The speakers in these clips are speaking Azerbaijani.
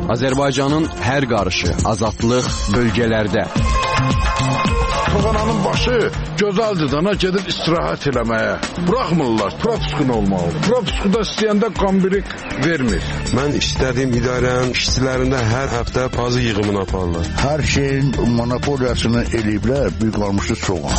Azərbaycanın hər qarışı, azadlıq bölgələrdə. Toğananın başı gözəldir dana gedib istirahət eləməyə. Buraxmırlar, propiskun olmalıdır. Propiskuda istəyəndə qambirik vermir. Mən istədiyim idarənin işçilərində hər həftə pazı yığımını aparırlar. Hər şeyin monopoliyasını eləyiblər, bir qalmışı soğan.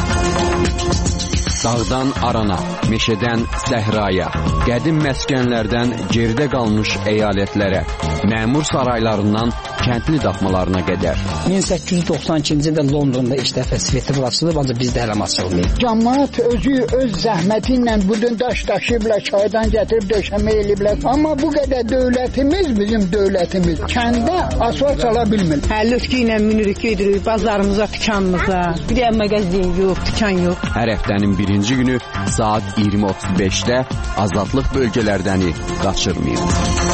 Dağdan arana, meşədən səhraya, qədim məskənlərdən geridə qalmış əyalətlərə, məmur saraylarından kəndli daxmalarına qədər. 1892-ci ildə Londonda ilk dəfə svetofor açılıb, ancaq bizdə hələ açılmayıb. Cəmaət özü öz zəhməti ilə budun daş daşıyıblar, çaydan gətirib döşəmə eləyiblər. Amma bu qədər dövlətimiz, bizim dövlətimiz kəndə asfalt sala bilmir. Həlütkü ilə minirik, gedirik bazarımıza, dükanımıza. Bir də mağazin yox, dükan yox. Hər həftənin birinci günü saat 20:35-də azadlıq bölgələrdəni qaçırmayın.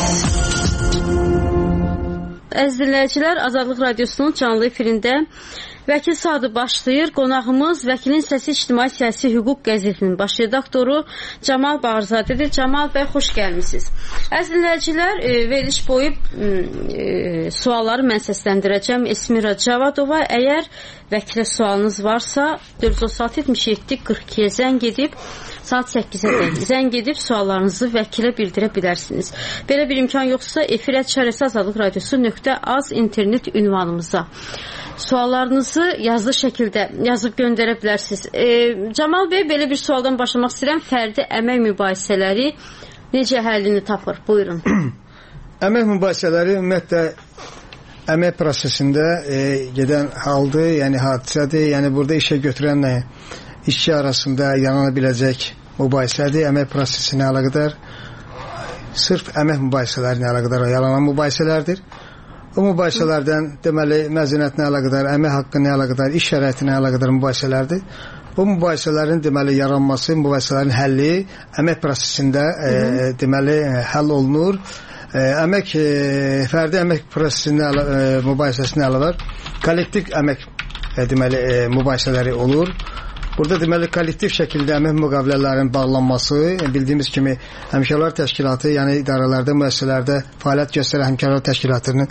Əziz dinləyicilər, Azadlıq Radiosunun canlı efirində Vəkil Sadı başlayır. Qonağımız Vəkilin Səsi İctimai Siyasi Hüquq qəzetinin baş redaktoru Camal Bağırzadədir. Camal bəy, xoş gəlmisiniz. Əziz dinləyicilər, veriliş boyu sualları mən səsləndirəcəm. Esmira Cavadova, əgər vəkilə sualınız varsa 436-77-42-yə zəng edib saat 8-ə zəng edib suallarınızı vəkilə bildirə bilərsiniz. Belə bir imkan yoxsa efir@azadlıqradiosu.az internet ünvanımıza suallarınızı yazılı şəkildə yazıb göndərə bilərsiniz. Camal bəy, belə bir sualdan başlamaq istəyirəm. Fərdi əmək mübahisələri necə həllini tapır? Buyurun. Əmək mübahisələri ümumiyyətlə əmək prosesində gedən haldır, yəni hadisədir. Yəni burada işə götürənlə işçi arasında yarana biləcək mübahisədir. Əmək prosesinə əlaqədar, sırf əmək mübahisələrinə əlaqədar yaranan mübahisələrdir. O mübahisələrdən deməli məzuniyyətinə əlaqədar, əmək haqqına əlaqədar, iş şəraitinə əlaqədar mübahisələrdir. Bu mübahisələrin deməli yaranması, mübahisələrin həlli əmək prosesində deməli həll olunur. Fərdi əmək prosesində mübahisəsinə əlavə kollektiv əmək deməli mübahisələri olur. Burada deməli kollektiv şəkildə əmək müqavilələrinin bağlanması, bildiyimiz kimi həmkarlar təşkilatı, yəni idarələrdə, müəssisələrdə fəaliyyət göstərən həmkarlar təşkilatının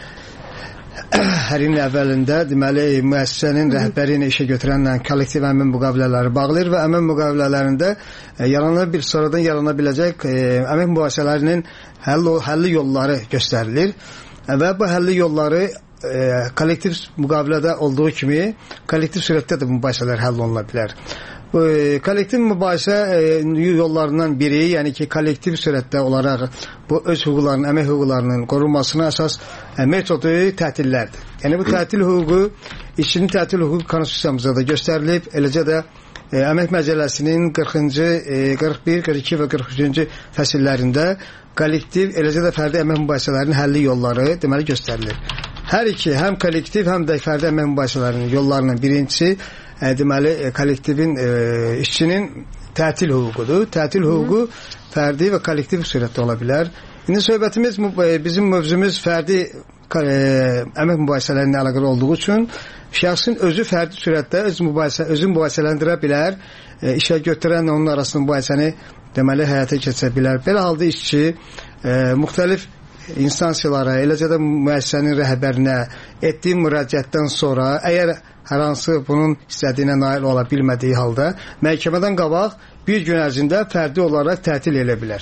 hər ilin əvvəlində deməli müəssisənin rəhbəri ilə işə götürənlə kollektiv əmək müqavilələri bağlayır və əmək müqavilələrində sonradan yarana biləcək əmək mübahisələrinin həlli yolları göstərilir və bu həlli yolları kollektiv müqavilədə olduğu kimi kollektiv surətdə də mübahisələr həll oluna bilər. Kollektiv mübahisə yollarından biri, yəni ki, kollektiv surətdə olaraq bu öz hüquqlarının, əmək hüquqlarının qorunmasına əsas metodu tətillərdir. Yəni bu tətil hüququ, işçinin tətil hüququ konstitusiyamızda da göstərilib, eləcə də Əmək Məcəlləsinin 40-cı, 41, 42 və 43-cü fəsillərində kollektiv, eləcə də fərdi əmək mübahisələrinin həlli yolları deməli göstərilir. Hər iki, həm kollektiv, həm də fərdi əmək mübahisələrinin yollarının birincisi deməli kollektivin, işçinin tətil hüququdur. Tətil hüququ fərdi və kollektiv surətdə ola bilər. İndi söhbətimiz, bizim mövzumuz fərdi əmək mübahisələrinə əlaqəli olduğu üçün şəxsin özü fərdi surətdə özü mübahisələndirə bilər. İşə götürənlə onun arasında mübahisəni deməli həyata keçirə bilər. Belə halda işçi müxtəlif instansiyalara, eləcə də müəssisənin rəhbərinə etdiyi müraciətdən sonra, əgər hər hansı bunun istədiyinə nail ola bilmədiyi halda məhkəmədən qabaq bir gün ərzində fərdi olaraq tətil edə bilər.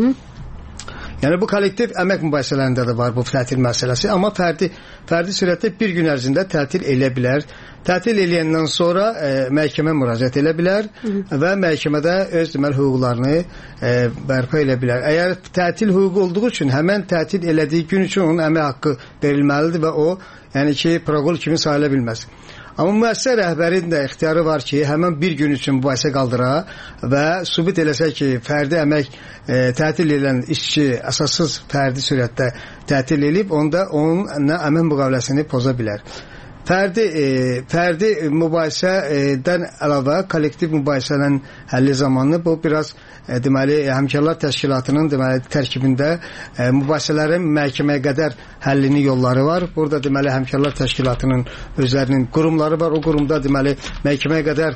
Yəni bu kollektiv əmək mübahisələrində də var bu tətil məsələsi, amma fərdi surətdə bir gün ərzində tətil edə bilər. Tətil eləyəndən sonra məhkəmə müraciət edə bilər və məhkəmədə öz deməli hüquqlarını bərpa edə bilər. Əgər tətil hüququ olduğu üçün həmən tətil elədiyi gün üçün onun əmək haqqı verilməlidir və o, yəni ki, proqol kimi sayıla bilməz. Amma müəssisə rəhbərinin də ixtiyarı var ki, həmən bir gün üçün mübahisə qaldıra və sübut eləsə ki, fərdi əmək tətil edən işçi əsassız fərdi surətdə tətil edib, onda onun əmək müqaviləsini poza bilər. Fərdi mübahisədən əlavə kollektiv mübahisələrin həlli zamanı bu biraz deməli həmkarlar təşkilatının deməli tərkibində mübahisələrin məhkəməyə qədər həllini yolları var. Burada deməli həmkarlar təşkilatının özlərinin qurumları var. O qurumda deməli məhkəməyə qədər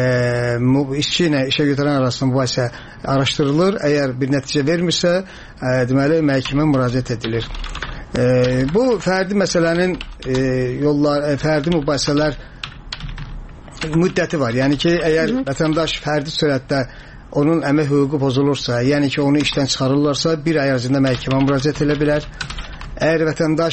işçi ilə işə götürən arasında mübahisə araşdırılır. Əgər bir nəticə vermirsə deməli məhkəməyə müraciət edilir. Bu fərdi məsələnin fərdi mübahisələr müddəti var. Yəni ki, əgər vətəndaş fərdi surətdə onun əmək hüququ pozulursa, yəni ki, onu işdən çıxarırlarsa, bir ay ərzində məhkəmə müraciət edə bilər. Əgər vətəndaş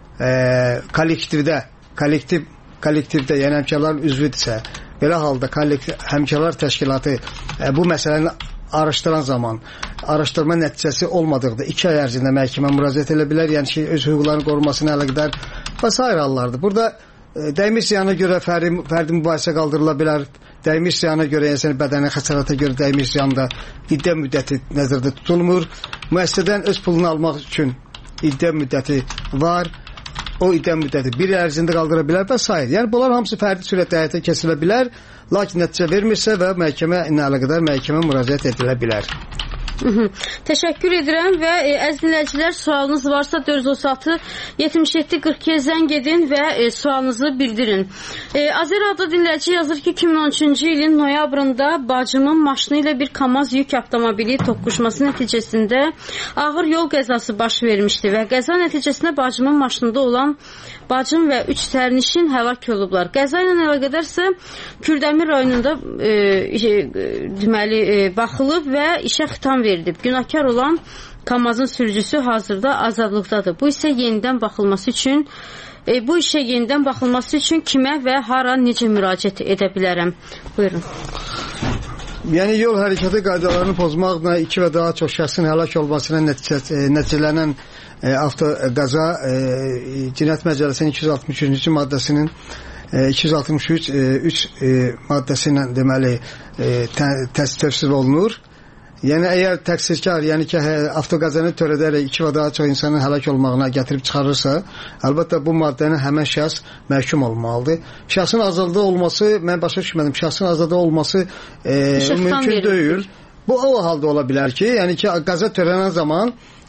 kollektivdə, yəni həmkarların üzvüdürsə, belə halda həmkarlar təşkilatı bu məsələni araşdıran zaman, araşdırma nəticəsi olmadıqda 2 ay ərzində məhkəmə müraciət edə bilər, yəni ki, öz hüquqlarının qorunmasına əlaqədar və s. hallardır. Burada dəymiş ziyana görə fərdi mübahisə qaldırıla bilər. Dəymiş ziyana görə, yəni bədəni xəsarata görə dəymiş ziyanda iddia müddəti nəzərdə tutulmur. Müəssisədən öz pulunu almaq üçün iddia müddəti var. O iddia müddəti bir il ərzində qaldıra bilər və s. Yəni bunlar hamısı fərdi surətdə həyata keçirilə bilər. Lakin nəticə vermirsə və məhkəmə ilə əlaqədar məhkəmə müraciət edilə bilər. Təşəkkür edirəm və əziz dinləyicilər, sualınız varsa 436-77-42 zəng edin və sualınızı bildirin. Azer adlı dinləyici yazır ki, 2013-cü ilin noyabrında bacımın maşını ilə bir KAMAZ yük avtomobili toqquşması nəticəsində ağır yol qəzası baş vermişdi və qəza nəticəsində bacımın maşınında olan bacım və 3 sərnişin həlak olublar. Qəza ilə əlaqədarsə Kürdəmir rayonunda baxılıb və işə xitam verilib. Günahkar olan KAMAZın sürücüsü hazırda azadlıqdadır. Bu işə yenidən baxılması üçün kimə və hara necə müraciət edə bilərəm? Buyurun. Yəni yol hərəkəti qaydalarını pozmaqla 2 və daha çox şəxsin həlak olmasına nəticələnən avtoqəza Cinayət Məcəlləsinin 263-cü maddəsinin 263-3 maddəsi ilə deməli təsvir olunur. Yəni əgər təqsirkar, yəni ki, avtoqəzanı törədərək 2 və daha çox insanın həlak olmağına gətirib çıxarırsa, əlbəttə bu maddənin həmən şəxs məhkum olmalıdır. Şəxsin azadlığı olması, mən başa düşmədim, şəxsin azadlığı olması mümkün deyil. Bu o halda ola bilər ki, yəni ki, qəza törənən zaman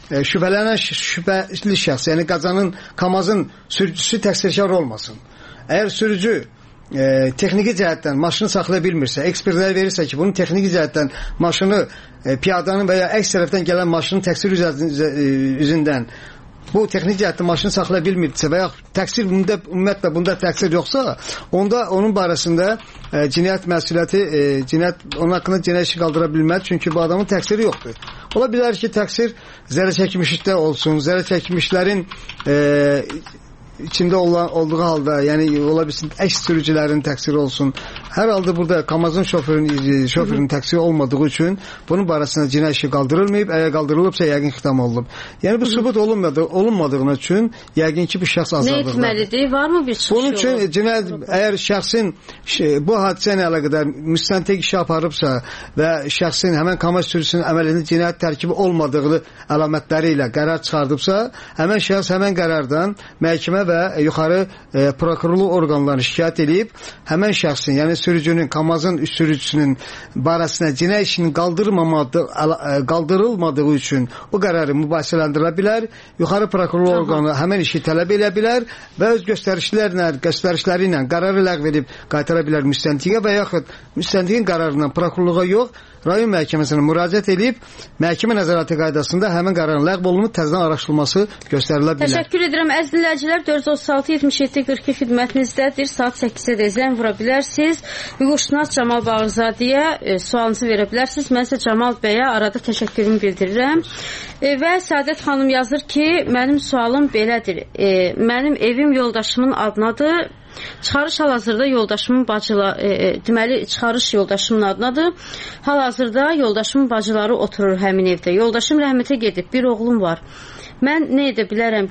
şübhəli şəxs, yəni KAMAZın sürücüsü təqsirkar olmasın. Əgər sürücü texniki cəhətdən maşını saxlaya bilmirsə, ekspertlər verirsə ki, bunun texniki cəhətdən maşını piyadanın və ya əks tərəfdən gələn maşının təqsir üzündən bu texniki cəhətdən maşını saxlaya bilmirsə və ya təqsir ümumiyyətlə bunda təqsir yoxsa, onda onun barəsində cinayət məsuliyyəti, onun haqqında cinayət işi qaldıra bilməz, çünki bu adamın təqsiri yoxdur. Ola bilər ki, təqsir zərərçəkmişlikdə olsun, zərərçəkmişlərin içində olduğu halda, yəni ola bilsin əks sürücülərin təqsiri olsun. Hər halda burada KAMAZın şoförün təqsiri olmadığı üçün bunun barəsində cinayət işi qaldırılmayıb, əgər qaldırılıbsa yəqin xitam olunub. Yəni bu sübut olunmadığına üçün yəqin ki, bu şəxs azadlıqdadır. Nə etməlidir? Varmı bir çıxış bunun üçün əgər şəxsin bu hadisə ilə əlaqədar müstəntiq işi aparıbsa və şəxsin həmən KAMAZ sürücüsünün əməlində cinayət tərkibi olmadığı əlamətləri ilə qərar çıxardıbsa, həmən şəxs həmən qərardan məhkəmə və yuxarı prokurorluq orqanlarına şikayət edib, həmən şəxsin, yəni sürücünün, KAMAZın üst sürücüsünün barəsində cinayət işinin qaldırılmadığı üçün o qərarı mübahisələndirə bilər, yuxarı prokurorluq orqanı həmən işi tələb edə bilər və öz göstərişləri ilə qərarı ləğv edib qaytara bilər müstəntiqə və yaxud müstəntiqin qərarından prokurorluğa yox, rayon məhkəməsinə müraciət edib, məhkəmə nəzarəti qaydasında həmin qərarın ləğv olunub təzədən araşdırılması göstərilə bilər. Təşəkkür edirəm. Əziz dinləyicilər, 436-77-42 xidmətinizdədir. Saat 8-də zəng vura bilərsiniz. Hüquqşünas Camal Bağırzadəyə sualınızı verə bilərsiniz. Mən isə Camal bəyə arada təşəkkürümü bildirirəm. Və Səadət xanım yazır ki, mənim sualım belədir. Mənim evim yoldaşımın adınadır. Çıxarış hal-hazırda yoldaşımın çıxarış yoldaşımın adınadır. Hal-hazırda yoldaşımın bacıları oturur həmin evdə. Yoldaşım rəhmətə gedib, bir oğlum var. Mən nə edə bilərəm?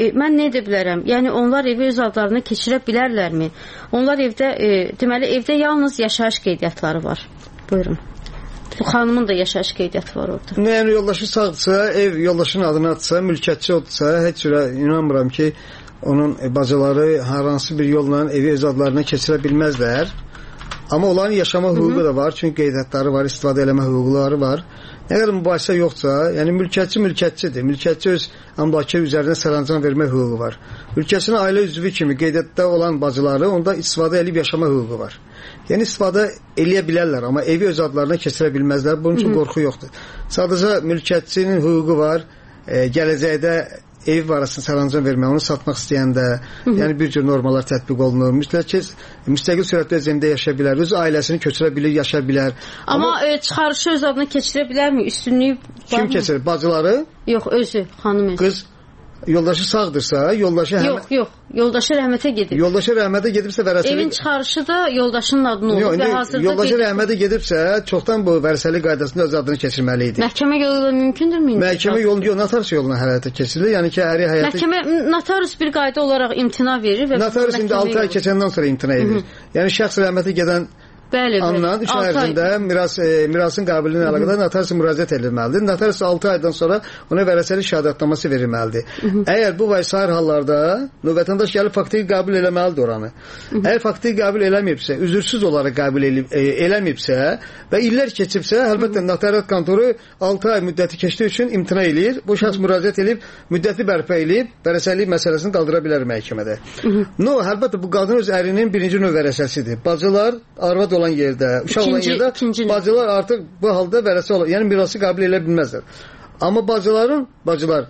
Yəni onlar evi öz adlarına keçirə bilərlərmi? Onlar evdə yalnız yaşayış qeydiyyatları var. Buyurun. Bu xanımın da yaşayış qeydiyyatı var orada. Yəni yoldaşı sağdırsa, ev yoldaşın adına atsa, mülkiyyətçi olursa, heç cürə inanmıram ki, onun bacıları hər hansı bir yolla evi öz adlarına keçirə bilməzlər. Amma onların yaşama hüququ da var, çünki qeydiyyatları var, istifadə eləmə hüquqları var. Nə qədər mübahisə yoxsa, yəni mülkiyyətçidir. Mülkiyyətçi öz əmlakı üzərinə sərəncam vermə hüququ var. Mülkiyyətçinin ailə üzvü kimi qeydiyyatda olan bacıları onda istifadə edib yaşama hüququ var. Yəni istifadə eləyə bilərlər, amma evi öz adlarına keçirə bilməzlər. Bunun üçün qorxu yoxdur. Sadəcə mülkiyyətçinin hüququ var, gələcəkdə ev barəsində sərəncam vermək, onu satmaq istəyəndə, yəni bir cür normalar tətbiq olunur. Müstəqil sürətdə öz evində yaşaya bilər, öz ailəsini köçürə bilir, yaşaya bilər. Amma çıxarışı öz adına keçirə bilərmi? Üstünlüyü kim keçirir? Bacıları? Yox, özü, xanımı. Qız yoldaşı sağdırsa, yoldaşı Yox, yoldaşı rəhmətə gedib. Yoldaşı rəhmətə gedibsə vərəsəli... Evin çıxarışı da yoldaşının adına olur və hazırda... Yoldaşı rəhmətə gedibsə, çoxdan bu vərəsəli qaydasında öz adını keçirməli idi. Məhkəmə yolu da mümkündürmü? Məhkəmə yolu yox, notarius yoluna həyata keçirilir. Yəni ki, əri həyata... Məhkəmə, notarius bir qayda olaraq imtina verir və... Notarius indi 6 ay keçəndən sonra imtina edir. Yəni şəxs rəhmətə gedən andan 3 ay ərzində mirasın qabiliyyəti ilə əlaqədar notarius müraciət edilməlidir. Notarius 6 aydan sonra ona vərəsəli şəhadətnaməsi verilməlidir. Əgər bu və sair hallarda vətəndaş gəlib faktiki qəbul eləməlidir oranı. Əgər faktiki qəbul eləməyibsə, üzürsüz olaraq qəbul eləməyibsə və illər keçibsə, əlbəttə notariat kontoru 6 ay müddəti keçdiyi üçün imtina eləyir. Bu şəxs müraciət edib, müddəti bərpa eləyib, vərəsəlik məsələsini qaldıra bilər məhkəmədə. Əlbəttə bu qadın öz ərinin birinci növ vərəsəsidir. Bacılar arvad olan yerdə, uşaq olan yerdə bacılar artıq bu halda vərəsə olur. Yəni mirası qəbul edə bilməzlər. Amma bacılar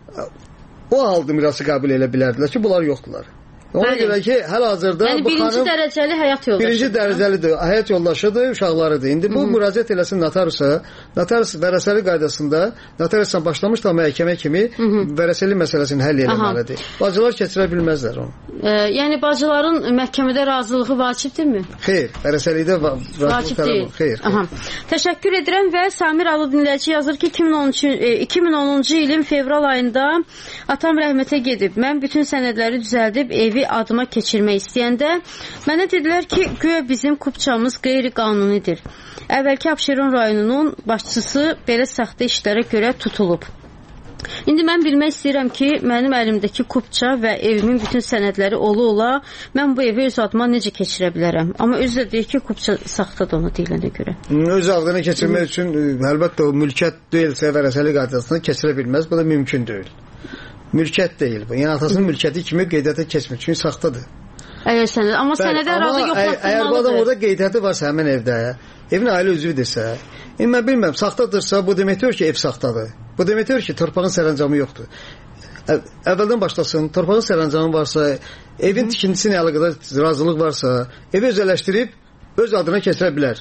o halda mirası qəbul edə bilərdilər ki, bunlar yoxdular. Ona görə ki, həl-hazırda yəni birinci dərəcəli həyat yoldaşı. Birinci dərəcəlidir, həyat yoldaşıdır, uşaqlarıdır. İndi bu müraciət eləsin notariusa, notarius vərəsəli qaydasında notariusdan başlamışlar məhkəmə kimi vərəsəli məsələsini həll etməlidir. Bacılar keçirə bilməzlər onu. Yəni bacıların məhkəmədə razılığı vacibdirmi? Xeyr, vərəsəlikdə razılıq tələb. Xeyr. Təşəkkür edirəm və Samir adlı dinləyici yazır ki, 2010-cu ilin fevral ayında atam rəhmətə gedib. Mən bütün sənədləri düzəldib evi adıma keçirmək istəyəndə mənə dedilər ki, güya bizim kupçamız qeyri-qanunidir. Əvvəlki Abşeron rayonunun başçısı belə saxta işlərə görə tutulub. İndi mən bilmək istəyirəm ki, mənim əlimdəki kupça və evimin bütün sənədləri ola-ola mən bu evi öz adıma necə keçirə bilərəm? Amma özü də deyir ki, kupça saxtadır onu deyilənə görə. Öz adına keçirmək üçün əlbəttə o mülkiyyət deyilsə vərəsəli qaydasını keçirə bilməz. Bu da mümkün deyil. Mülkiyyət deyil bu. Yəni atasının mülkiyyəti kimi qeydiyyata keçmir. Çünki saxtadır. Amma sənədə arada yoxlatılmalıdır. Əgər bu adam orada qeydiyyatı varsa həmin evdə, evin ailə üzvüdürsə, mən bilməm, saxtadırsa bu deməkdir ki, ev saxtadır. Bu deməkdir ki, torpağın sərəncamı yoxdur. Əvvəldən başlasın, torpağın sərəncamı varsa, evin tikintisinə əlaqədar razılıq varsa, evi özəlləşdirib öz adına keçirə bilər.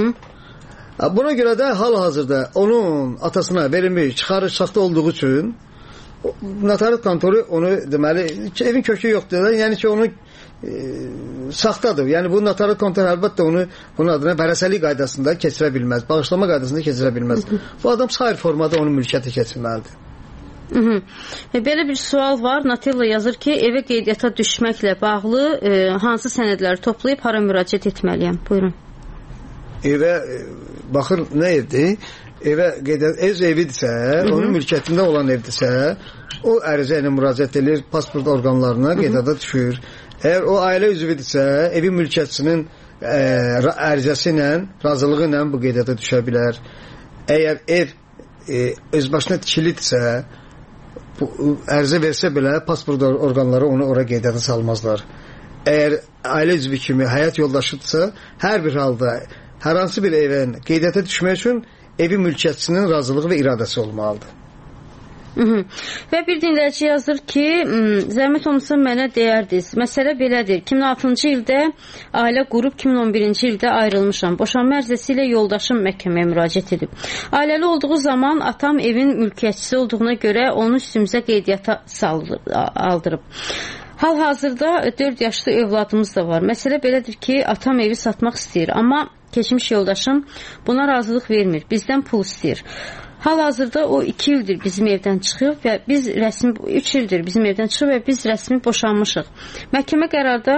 Buna görə də hal-hazırda onun atasına verilmiş çıxarış saxta olduğu üçün notariat kontoru onu deməli evin kökü yoxdur. Yəni ki onu saxtadır. Yəni bu notariat kontoru əlbəttə onu bunun adına vərəsəlik qaydasında keçirə bilməz. Bağışlama qaydasında keçirə bilməz. Bu adam sair formada onun mülkiyyəti keçirməlidir. Belə bir sual var. Natilla yazır ki, evə qeydiyyata düşməklə bağlı hansı sənədləri toplayıb hara müraciət etməliyəm? Buyurun. Evə baxır nə evdir? Evə qeydiyyat öz evidirsə, onun mülkiyyətində olan evdirsə, o ərizə ilə müraciət edir, pasport orqanlarına qeydiyyata düşür. Əgər o ailə üzvüdürsə, evin mülkiyyətçisinin ərizəsi ilə, razılığı ilə bu qeydiyyata düşə bilər. Əgər ev öz başına tikilidirsə, ərizə versə belə pasport orqanları onu ora qeydiyyata salmazlar. Əgər ailə üzvü kimi həyat yoldaşıdırsa, hər bir halda hər hansı bir evin qeydiyyata düşmək üçün evin mülkiyyətçisinin razılığı və iradəsi olmalıdır. Və bir dinləyici yazır ki, zəhmət olmasa mənə deyərdiniz. Məsələ belədir. 2006-cı ildə ailə qurub 2011-ci ildə ayrılmışam. Boşanma ərizəsi ilə yoldaşım məhkəməyə müraciət edib. Ailəli olduğu zaman atam evin mülkiyyətçisi olduğuna görə onu üstümüzə qeydiyyata aldırıb. Hal-hazırda 4 yaşlı övladımız da var. Məsələ belədir ki, atam evi satmaq istəyir, amma keçmiş yoldaşım buna razılıq vermir. Bizdən pul istəyir. Hal-hazırda o 2 ildir bizim evdən çıxıb və biz rəsmi 3 ildir bizim evdən çıxıb və biz rəsmi boşanmışıq. Məhkəmə qərarda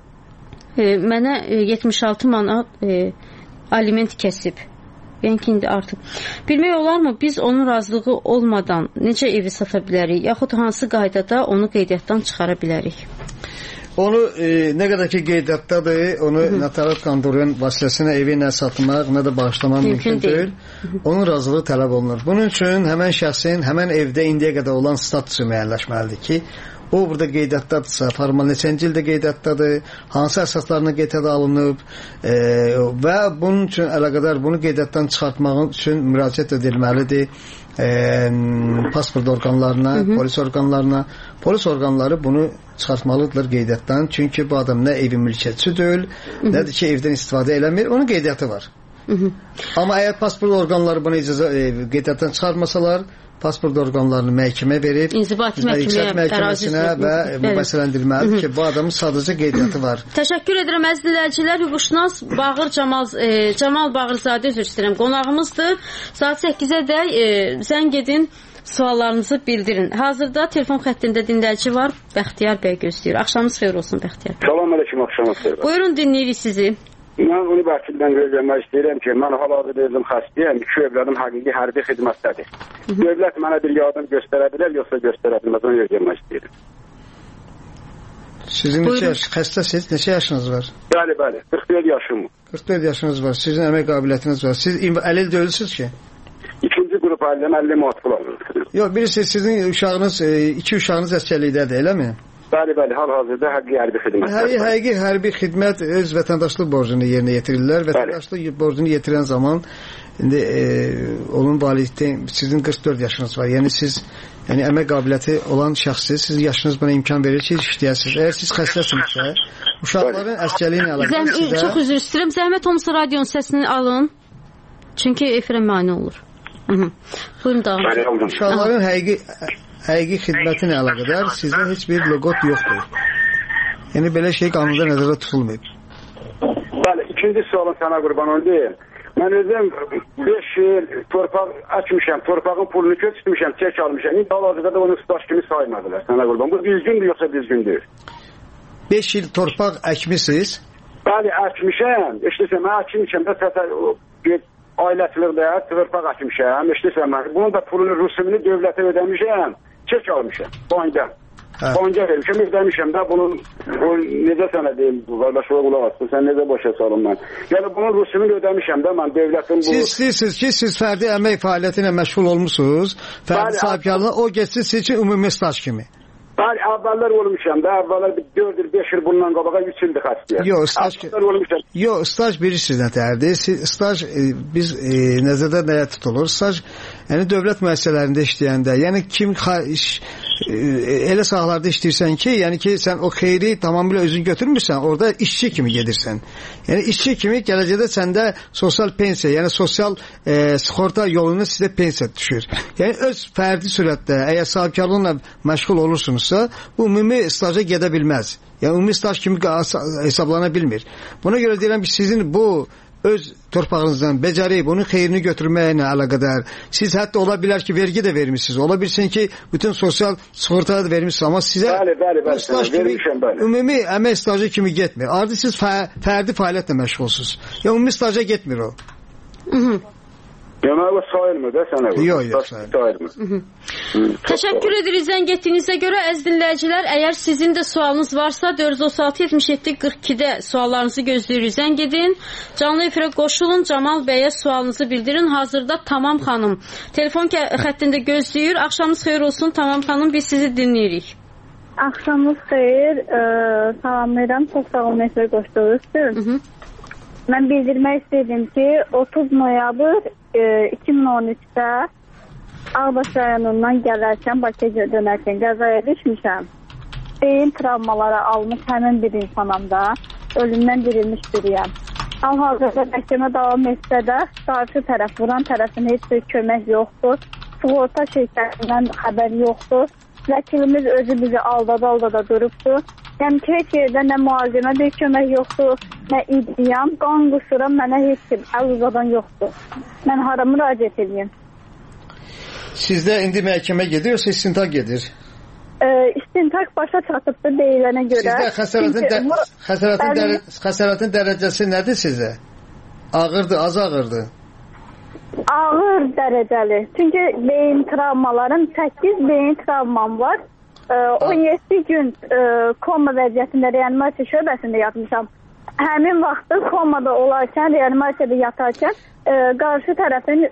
mənə 76 manat aliment kəsib. Yəni ki, indi artıq. Bilmək olarmı, biz onun razılığı olmadan necə evi sata bilərik, yaxud hansı qaydada onu qeydiyyatdan çıxara bilərik? Onu nə qədər ki qeydiyyatdadır, onu notariat kontorunun vasitəsilə evi nə satmaq, nə də bağışlamaq mümkün deyil. Onun razılığı tələb olunur. Bunun üçün həmən şəxsin həmən evdə indiyə qədər olan statusu müəyyənləşməlidir ki, o burada qeydiyyatdadırsa, formal neçənci ildə qeydiyyatdadır, hansı əsaslarına qeydiyyata alınıb və bunun üçün əlaqədar bunu qeydiyyatdan çıxartmaq üçün müraciət edilməlidir pasport orqanlarına, polis orqanlarına. Polis orqanları bunu çıxartmalıdırlar qeydiyyatdan. Çünki bu adam nə evin mülkiyyətçisi deyil, nədir ki, evdən istifadə eləmir. Onun qeydiyyatı var. Amma əgər pasport orqanları bunu qeydiyyatdan çıxartmasalar, pasport orqanlarını məhkəmə verib, İnzibati məhkəməsinə və mübahisələndirilməlidir ki, bu adamın sadəcə qeydiyyatı var. Təşəkkür edirəm əziz dinləyicilər. Hüquqşünas Camal Bağırzadə üzr istəyirəm. Qonağımızdır. Saat 8-ə də zəng edin, suallarınızı bildirin. Hazırda telefon xəttində dinləyici var. Bəxtiyar bəy gözləyir. Axşamınız xeyir olsun Bəxtiyar. Salam əleykum, axşamınız xeyir. Buyurun, dinləyirik sizi. Mən onu Bakıdan gözləmək istəyirəm ki, mən hal-hazırda özüm xəstəyəm, 2 övladım həqiqi hərbi xidmətdədir. Dövlət mənə bir yardım göstərə bilər, yoxsa göstərə bilməz, onu gözləmək istəyirəm. Sizin xəstəsiz, neçə yaşınız var? Bəli, 44 yaşım. 44 yaşınız var, sizin əmək qabiliyyətiniz var. Siz əlil deyilsiniz ki? İkinci qrup ailəm 50 matqul alır. Yox, birisi sizin uşağınız, 2 uşağınız əsgərlikdədir, eləmi? Bəli, hal-hazırda həqiqi hərbi xidmət. Həqiqi hərbi xidmət öz vətəndaşlıq borcunu yerinə yetirirlər. Vətəndaşlıq borcunu yetirən zaman indi onun valideyn sizin 44 yaşınız var. Yəni siz əmək qabiliyyəti olan şəxssiz, sizin yaşınız buna imkan verir ki, işləyəsiniz. Əgər siz xəstəsinizsə, uşaqların əsgərliyi ilə əlaqədar sizə... Çox üzr istəyirəm. Zəhmət olmasa radionun səsini alın. Çünki efirə mane olur. Buyurun davam. Uşaqların həqiqi xidmətinə əlaqədar sizdə heç bir loqot yoxdur. Yəni belə şey qanunda nəzərdə tutulmayıb. Bəli, ikinci sualın sənə qurban olayım. Mən özüm 5 il torpaq açmışam, torpağın pulunu köçmüşəm, çək almışam. İndi hal-hazırda da onu staş kimi saymadılar sənə qurban. Bu düzgündür yoxsa düzgündür? 5 il torpaq əkmisiniz? Bəli, əkmişəm. İşləsəm, mən əkmişəm də ailəçilikdə torpaq əkmişəm. İşləsəm, mən bunun da pulunu, rüsumunu dövlətə ödəmişəm. Çək almışam, banka. Banka vermişəm, ödəmişəm də bunun, necə sənə deyim, qardaşıma qulaq asın, sən necə başa salın mən. Yəni bunun rüsumunu ödəmişəm də mən dövlətin bu... Siz istəyirsiniz ki, siz fərdi əmək fəaliyyəti ilə məşğul olmuşsunuz, fərdi sahibkarlığına, o geçsin siz için ümumi staj kimi. Bəli, əvvəllər olmuşam da, əvvəllər 4 il, 5 il bundan qabağa 3 ildir xəstəyəm. Yox, staj bilirsiniz nətərdir. Staj biz nəzərdə nəyə tutulur? Staj, yəni dövlət müəssisələrində işləyəndə, yəni kim elə sahalarda işləyirsən ki, yəni ki, sən o xeyri tamamilə özün götürmürsən, orada işçi kimi gedirsən. Yəni işçi kimi gələcəkdə səndə sosial pensiya, yəni sosial sığorta yoluna sizə pensiya düşür. Yəni öz fərdi sürətdə, əgər sahibkarlıqla məşğul olursunuzsa, bu ümumi staja gedə bilməz. Yəni ümumi staj kimi hesablana bilmir. Buna görə deyirəm ki, sizin bu öz torpağınızdan becərib onun xeyrini götürməklə əlaqədar. Siz hətta ola bilər ki, vergi də vermişsiniz. Ola bilsin ki, bütün sosial sığortaya da vermişsiniz. Amma sizə staj kimi, ümumi əmək stajı kimi getmir. Artıq siz fərdi fəaliyyətlə məşğulsunuz. Yəni ümumi staja getmir o. Demək o sayılmır da sənə? Yox, sayılmır. Təşəkkür edirik zəng etdiyinizə görə. Əziz dinləyicilər, əgər sizin də sualınız varsa 436-77-42-də suallarınızı gözləyirik. Zəng edin. Canlı efirə qoşulun. Camal bəyə sualınızı bildirin. Hazırda Tamam xanım telefon xəttində gözləyir. Axşamınız xeyir olsun Tamam xanım. Biz sizi dinləyirik. Axşamınız xeyir. Salamlayıram. Çox sağ olun efirə qoşduğunuz. Mən bildirmək istədim ki, 30 noyabr 2013-də Ağdaş rayonundan gələrkən, Bakıya dönərkən qəzaya düşmüşəm. Beyin travmaları almış həmin bir insanam da, ölümdən dirilmiş biriyəm. Hal-hazırda məhkəmə davam etsə də, qarşı tərəf, vuran tərəfin heç bir kömək yoxdur. Sığorta şirkətindən xəbər yoxdur. Vəkilimiz özü bizi aldada durubdur. Yəni ki, heç yerdə nə müalicəmə bir kömək yoxdur, nə iddiam, qan qısıram, mənə heç kim əl uzadan yoxdur. Mən hara müraciət edeyim? Sizdə indi məhkəmə gedir, yoxsa istintaq gedir? İstintaq başa çatıbdır deyilənə görə. Sizdə xəsarətin dərəcəsi nədir sizə? Ağırdır, az ağırdır? Ağır dərəcəli. Çünki beyin travmalarım, 8 beyin travmam var. 17 gün koma vəziyyətində reanimasiya şöbəsində yatmışam. həmin vaxtı komada olarkən, reanimasiyada yatarkən qarşı tərəfin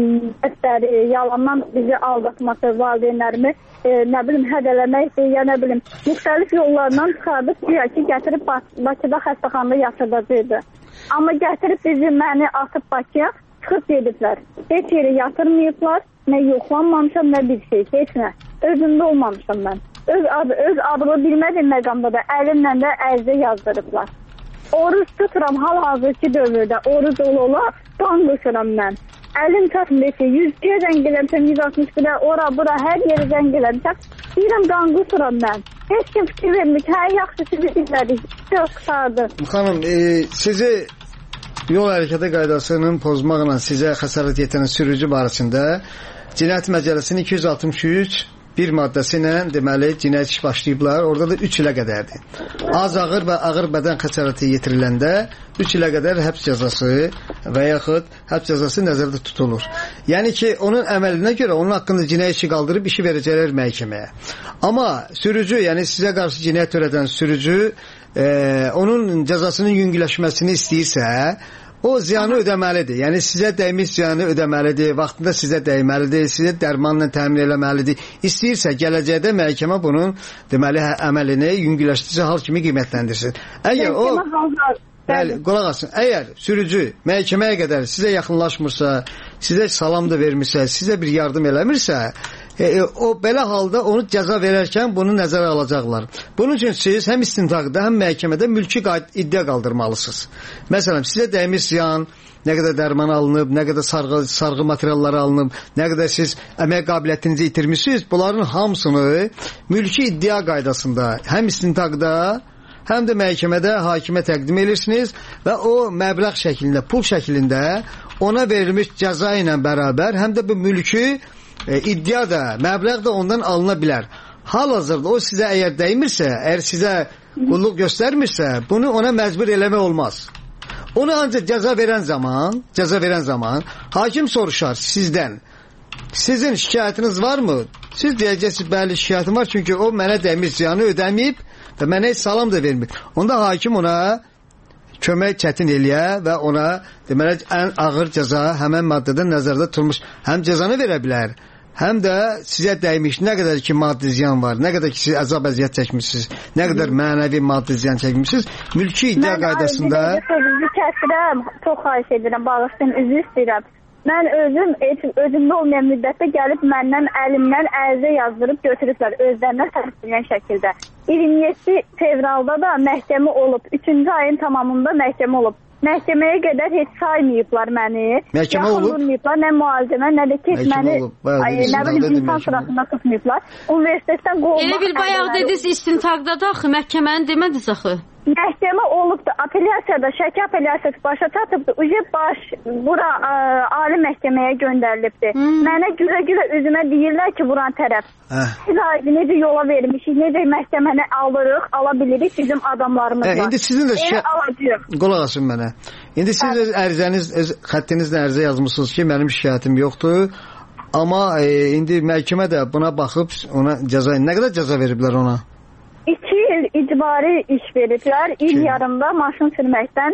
yalandan bizi aldatması, valideynlərimi nə bilim hədələməkdir, ya nə bilim müxtəlif yollardan çıxardıb ki, gətirib Bakıda xəstəxanada yatırdacaqdı. Amma gətirib məni atıb Bakıya çıxıb gediblər. Heç yeri yatırmayıblar, nə yoxlanmamışam, nə bir şey, heç nə. Özümdə olmamışam mən. Öz adımı bilmədiyim məqamda da əlimlə də ərizə yazdırıblar. Oruç tuturam hal-hazırki dövrdə, oruç ola qan quşuram mən. Əlim çatmır ki, 100-2'ye zəng eləmişəm, 161'e, ora, bura, hər yeri zəng eləmişəm. Deyirəm, qan quşuram mən. Heç kim fikir vermir ki, hər yaxşı sizi dinlədik. Çox qısadır. Xanım, sizi yol hərəkəti qaydasının pozmaqla sizə xəsarət yetirən sürücü barəsində Cinayət Məcəlləsinin 263 bir maddəsi ilə deməli cinayət iş başlayıblar. Orada da 3 ilə qədərdir. Az ağır və ağır bədən xəsarəti yetiriləndə 3 ilə qədər həbs cəzası və yaxud həbs cəzası nəzərdə tutulur. Yəni ki, onun əməlinə görə onun haqqında cinayət işi qaldırıb işi verəcəklər məhkəməyə. Amma sürücü, yəni sizə qarşı cinayət törədən sürücü onun cəzasının yüngülləşməsini istəyirsə, o ziyanı ödəməlidir. Yəni sizə dəymiş ziyanı ödəməlidir, vaxtında sizə dəyməlidir, sizə dərmanla təmin eləməlidir. İstəyirsə gələcəkdə məhkəmə bunun deməli əməlini yüngülləşdirici hal kimi qiymətləndirsin. Əgər o bəli, qulaq asın. Əgər sürücü məhkəməyə qədər sizə yaxınlaşmırsa, sizə salam da vermirsə, sizə bir yardım eləmirsə, o belə halda onu cəza verərkən bunu nəzərə alacaqlar. Bunun üçün siz həm istintaqda, həm məhkəmədə mülki iddia qaldırmalısınız. Məsələn, sizə dəymiş ziyan, nə qədər dərman alınıb, nə qədər sarğı materialları alınıb, nə qədər siz əmək qabiliyyətinizi itirmişsiniz, bunların hamısını mülki iddia qaydasında həm istintaqda, həm də məhkəmədə hakimə təqdim edirsiniz və o məbləğ şəklində, pul şəklində ona verilmiş cəza ilə bərabər həm də bu mülki iddia da, məbləğ də ondan alına bilər. Hal-hazırda o sizə əgər dəymirsə, əgər sizə qulluq göstərmirsə, bunu ona məcbur eləmək olmaz. Onu ancaq cəza verən zaman hakim soruşar sizdən. Sizin şikayətiniz varmı? Siz deyəcəksiniz, bəli, şikayətim var, çünki o mənə dəymiş ziyanı ödəməyib və mənə heç salam da vermir. Onda hakim ona kömək çətin eləyə və ona deməli ən ağır cəza həmən maddədə nəzərdə tutulmuş həm cəzanı verə bilər, həm də sizə dəymiş nə qədər ki maddi ziyan var, nə qədər ki siz əzab əziyyət çəkmişsiniz, nə qədər mənəvi maddi ziyan çəkmişsiniz, mülki iddia qaydasında sözünüzü kəsirəm, çox xahiş edirəm, bağışlayın, üzr istəyirəm. Mən özümdə olmayan müddətdə gəlib məndən əlimdən ərizə yazdırıb götürüblər özlərinə tərif edən şəkildə. 27 fevralda da məhkəmə olub, 3-cü ayın tamamında məhkəmə olub. Məhkəməyə qədər heç saymayıblar məni. Məhkəmə olub. Yaxınlırmayıblar, nə müalicəmə, nə də ki, məni nə bilim insan sırasında tutmayıblar. Universitetdən qovmaq... Elə bir bayaq dediniz istintaqda da axı, məhkəməni demədiniz axı. Məhkəmə olubdu, apellyasiyada, Şəki apellyasiyası başa çatıbdı. Uca baş bura ali məhkəməyə göndərilibdi. Mənə gülə-gülə üzümə deyirlər ki, vuran tərəf. Biz necə yola vermişik, necə məhkəməni alırıq, ala bilirik bizim adamlarımız var. İndi sizin də qulaq asın mənə. İndi siz öz ərizəniz, öz xəttinizlə ərizə yazmışsınız ki, mənim şikayətim yoxdur. Amma indi məhkəmə də buna baxıb ona cəza, nə qədər cəza veriblər ona? 2 il icbari iş veriblər, il yarımda maşın sürməkdən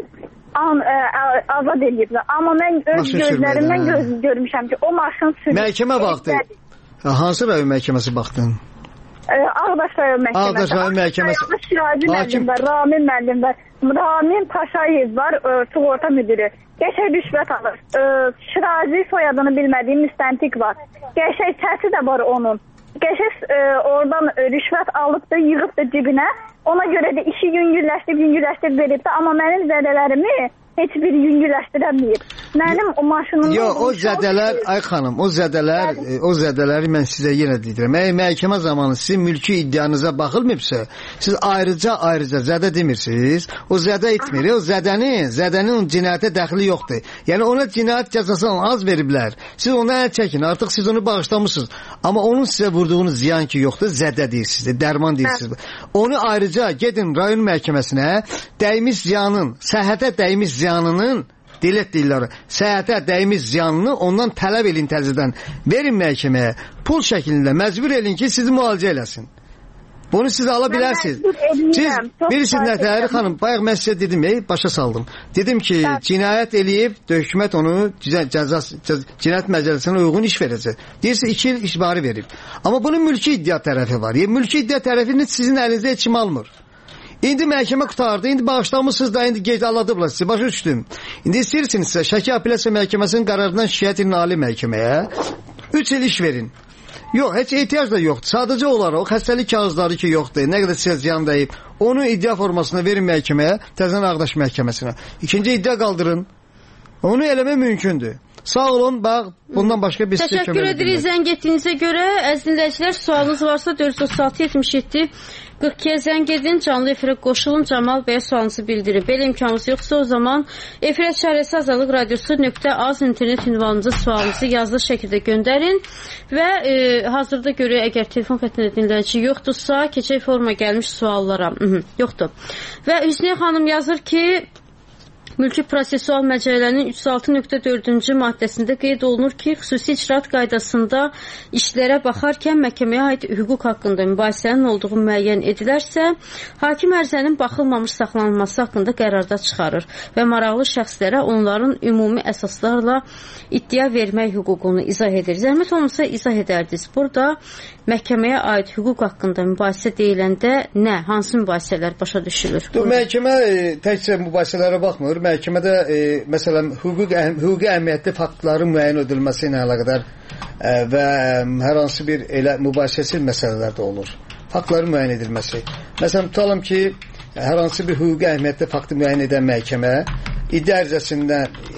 azad ediblər. Amma mən öz gözlərimdən görmüşəm ki, o maşın sürməkdən... Məhkəmə baxdı. Hansı rayon məhkəməsi baxdın? Ağdaş rayon məhkəməsi. Ağdaş rayon məhkəməsi. Şirazi müəllim var, Ramin müəllim var. Ramin Paşayev var, sığorta müdürü. Qəşəng rüşvət alır. Şirazi soyadını bilmədiyim müstəntiq var. Qəşəng səsi də var onun. Qəşəng oradan rüşvət alıbdı, yığıbdı cibinə. Ona görə də işi yüngülləşdirib veribdi. Amma mənim zədələrimi heç biri yüngülləşdirəməyib. Mənim o maşınımda... Yox, o zədələr, ay xanım, o zədələri mən sizə yenə deyirəm. Əgər məhkəmə zamanı sizin mülki iddianıza baxılmayıbsa, siz ayrıca zədə demirsiniz. O zədə etmir. O zədənin cinayətə dəxli yoxdur. Yəni ona cinayət cəzasını az veriblər. Siz ona əl çəkin. Artıq siz onu bağışlamışsınız. Amma onun sizə vurduğunuz ziyan ki yoxdur, zədə deyirsiniz, dərman deyirsiniz. Onu ayrıca gedin rayon məhkəməsinə dəymiş ziyanın, səhhətə dəymiş ziyanının deyirlər, səhhətə dəymiş ziyanını ondan tələb edin təzədən. Verin məhkəməyə, pul şəklində məcbur edin ki, sizi müalicə eləsin. Bunu siz ala bilərsiniz. Siz bilirsiniz nətəri xanım, bayaq mən sizə dedim, başa saldım. Dedim ki, cinayət eləyib, hökumət onu cinayət məcəlləsinə uyğun iş verəcək. Deyirsə 2 il icbari verib. Amma bunun mülki iddia tərəfi var. Mülki iddia tərəfini sizin əlinizdə heç kim almır. İndi məhkəmə qutardı, indi bağışlamışsınız da, indi gec aladıblar sizi, başa düşdüm. İndi istəyirsinizsə, Şəki Apellyasiya Məhkəməsinin qərarından şikayət edin Ali Məhkəməyə, 3 il iş verin. Yox, heç ehtiyac da yoxdur. Sadəcə olaraq o xəstəlik kağızları ki yoxdur, nə qədər sizə ziyan dəyib, onu iddia formasına verin məhkəməyə, təzən Ağdaş Məhkəməsinə. İkinci iddia qaldırın. Onu eləmək mümkündür. Sağ olun, bax, bundan başqa bir sizə kömək edirəm. Təşəkkür edirik zəng etdiyinizə görə. Əziz dinləyicilər, sualınız varsa 436 77 42-yə zəng edin, canlı efirə qoşulun, Camal bəyə sualınızı bildirin. Belə imkanınız yoxsa o zaman efirə çarəsi Azadlıq Radiosu.az internet ünvanınızı sualınızı yazılı şəkildə göndərin və hazırda görək, əgər telefon xəttində dinləyici yoxdursa, keçək forma gəlmiş suallara. Yoxdur. Və Hüsniyə xanım yazır ki, Mülki Prosessual Məcəllənin 306.4-cü maddəsində qeyd olunur ki, xüsusi icraat qaydasında işlərə baxarkən məhkəməyə aid hüquq haqqında mübahisənin olduğu müəyyən edilərsə, hakim ərizənin baxılmamış saxlanılması haqqında qərarda çıxarır və maraqlı şəxslərə onların ümumi əsaslarla iddia vermək hüququnu izah edir. Zəhmət olmasa izah edərdiniz. Burada məhkəməyə aid hüquq haqqında mübahisə deyiləndə nə, hansı mübahisələr başa düşülür? Məhkəmə təkcə mübahisələrə baxmır. Məhkəmədə məsələn hüquqi əhəmiyyətli faktların müəyyən edilməsi ilə əlaqədar və hər hansı bir elə mübahisəsiz məsələlər də olur. Faktların müəyyən edilməsi. Məsələn, tutalım ki, hər hansı bir hüquqi əhəmiyyətli faktı müəyyən edən məhkəmə iddia ərizəsində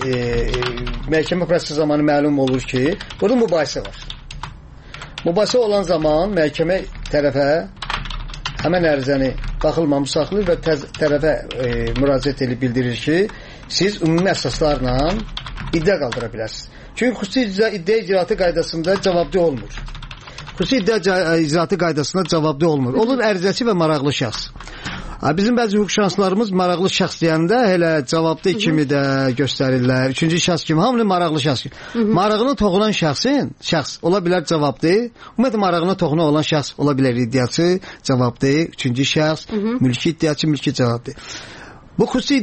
məhkəmə prosesi zamanı məlum olur ki, burada mübahisə var. Mübahisə olan zaman məhkəmə tərəfə həmən ərizəni baxılmamış saxlayır və tərəfə müraciət edib bildirir ki, siz ümumi əsaslarla iddia qaldıra bilərsiniz. Çünki xüsusi iddia icraatı qaydasında cavabdeh olmur. Xüsusi iddia icraatı qaydasında cavabdeh olmur. Olur ərizəçi və maraqlı şəxs. Bizim bəzi hüquqşünaslarımız maraqlı şəxs deyəndə elə cavabdeh kimi də göstərirlər. Üçüncü şəxs kimi, hamını maraqlı şəxs kimi. Marağına toxunan şəxs ola bilər cavabdeh. Ümumiyyətlə marağına toxunan olan şəxs ola bilər iddiaçı, cavabdeh, üçüncü şəxs, mülki iddiaçı, mülki cavabdeh. Bu xüsusi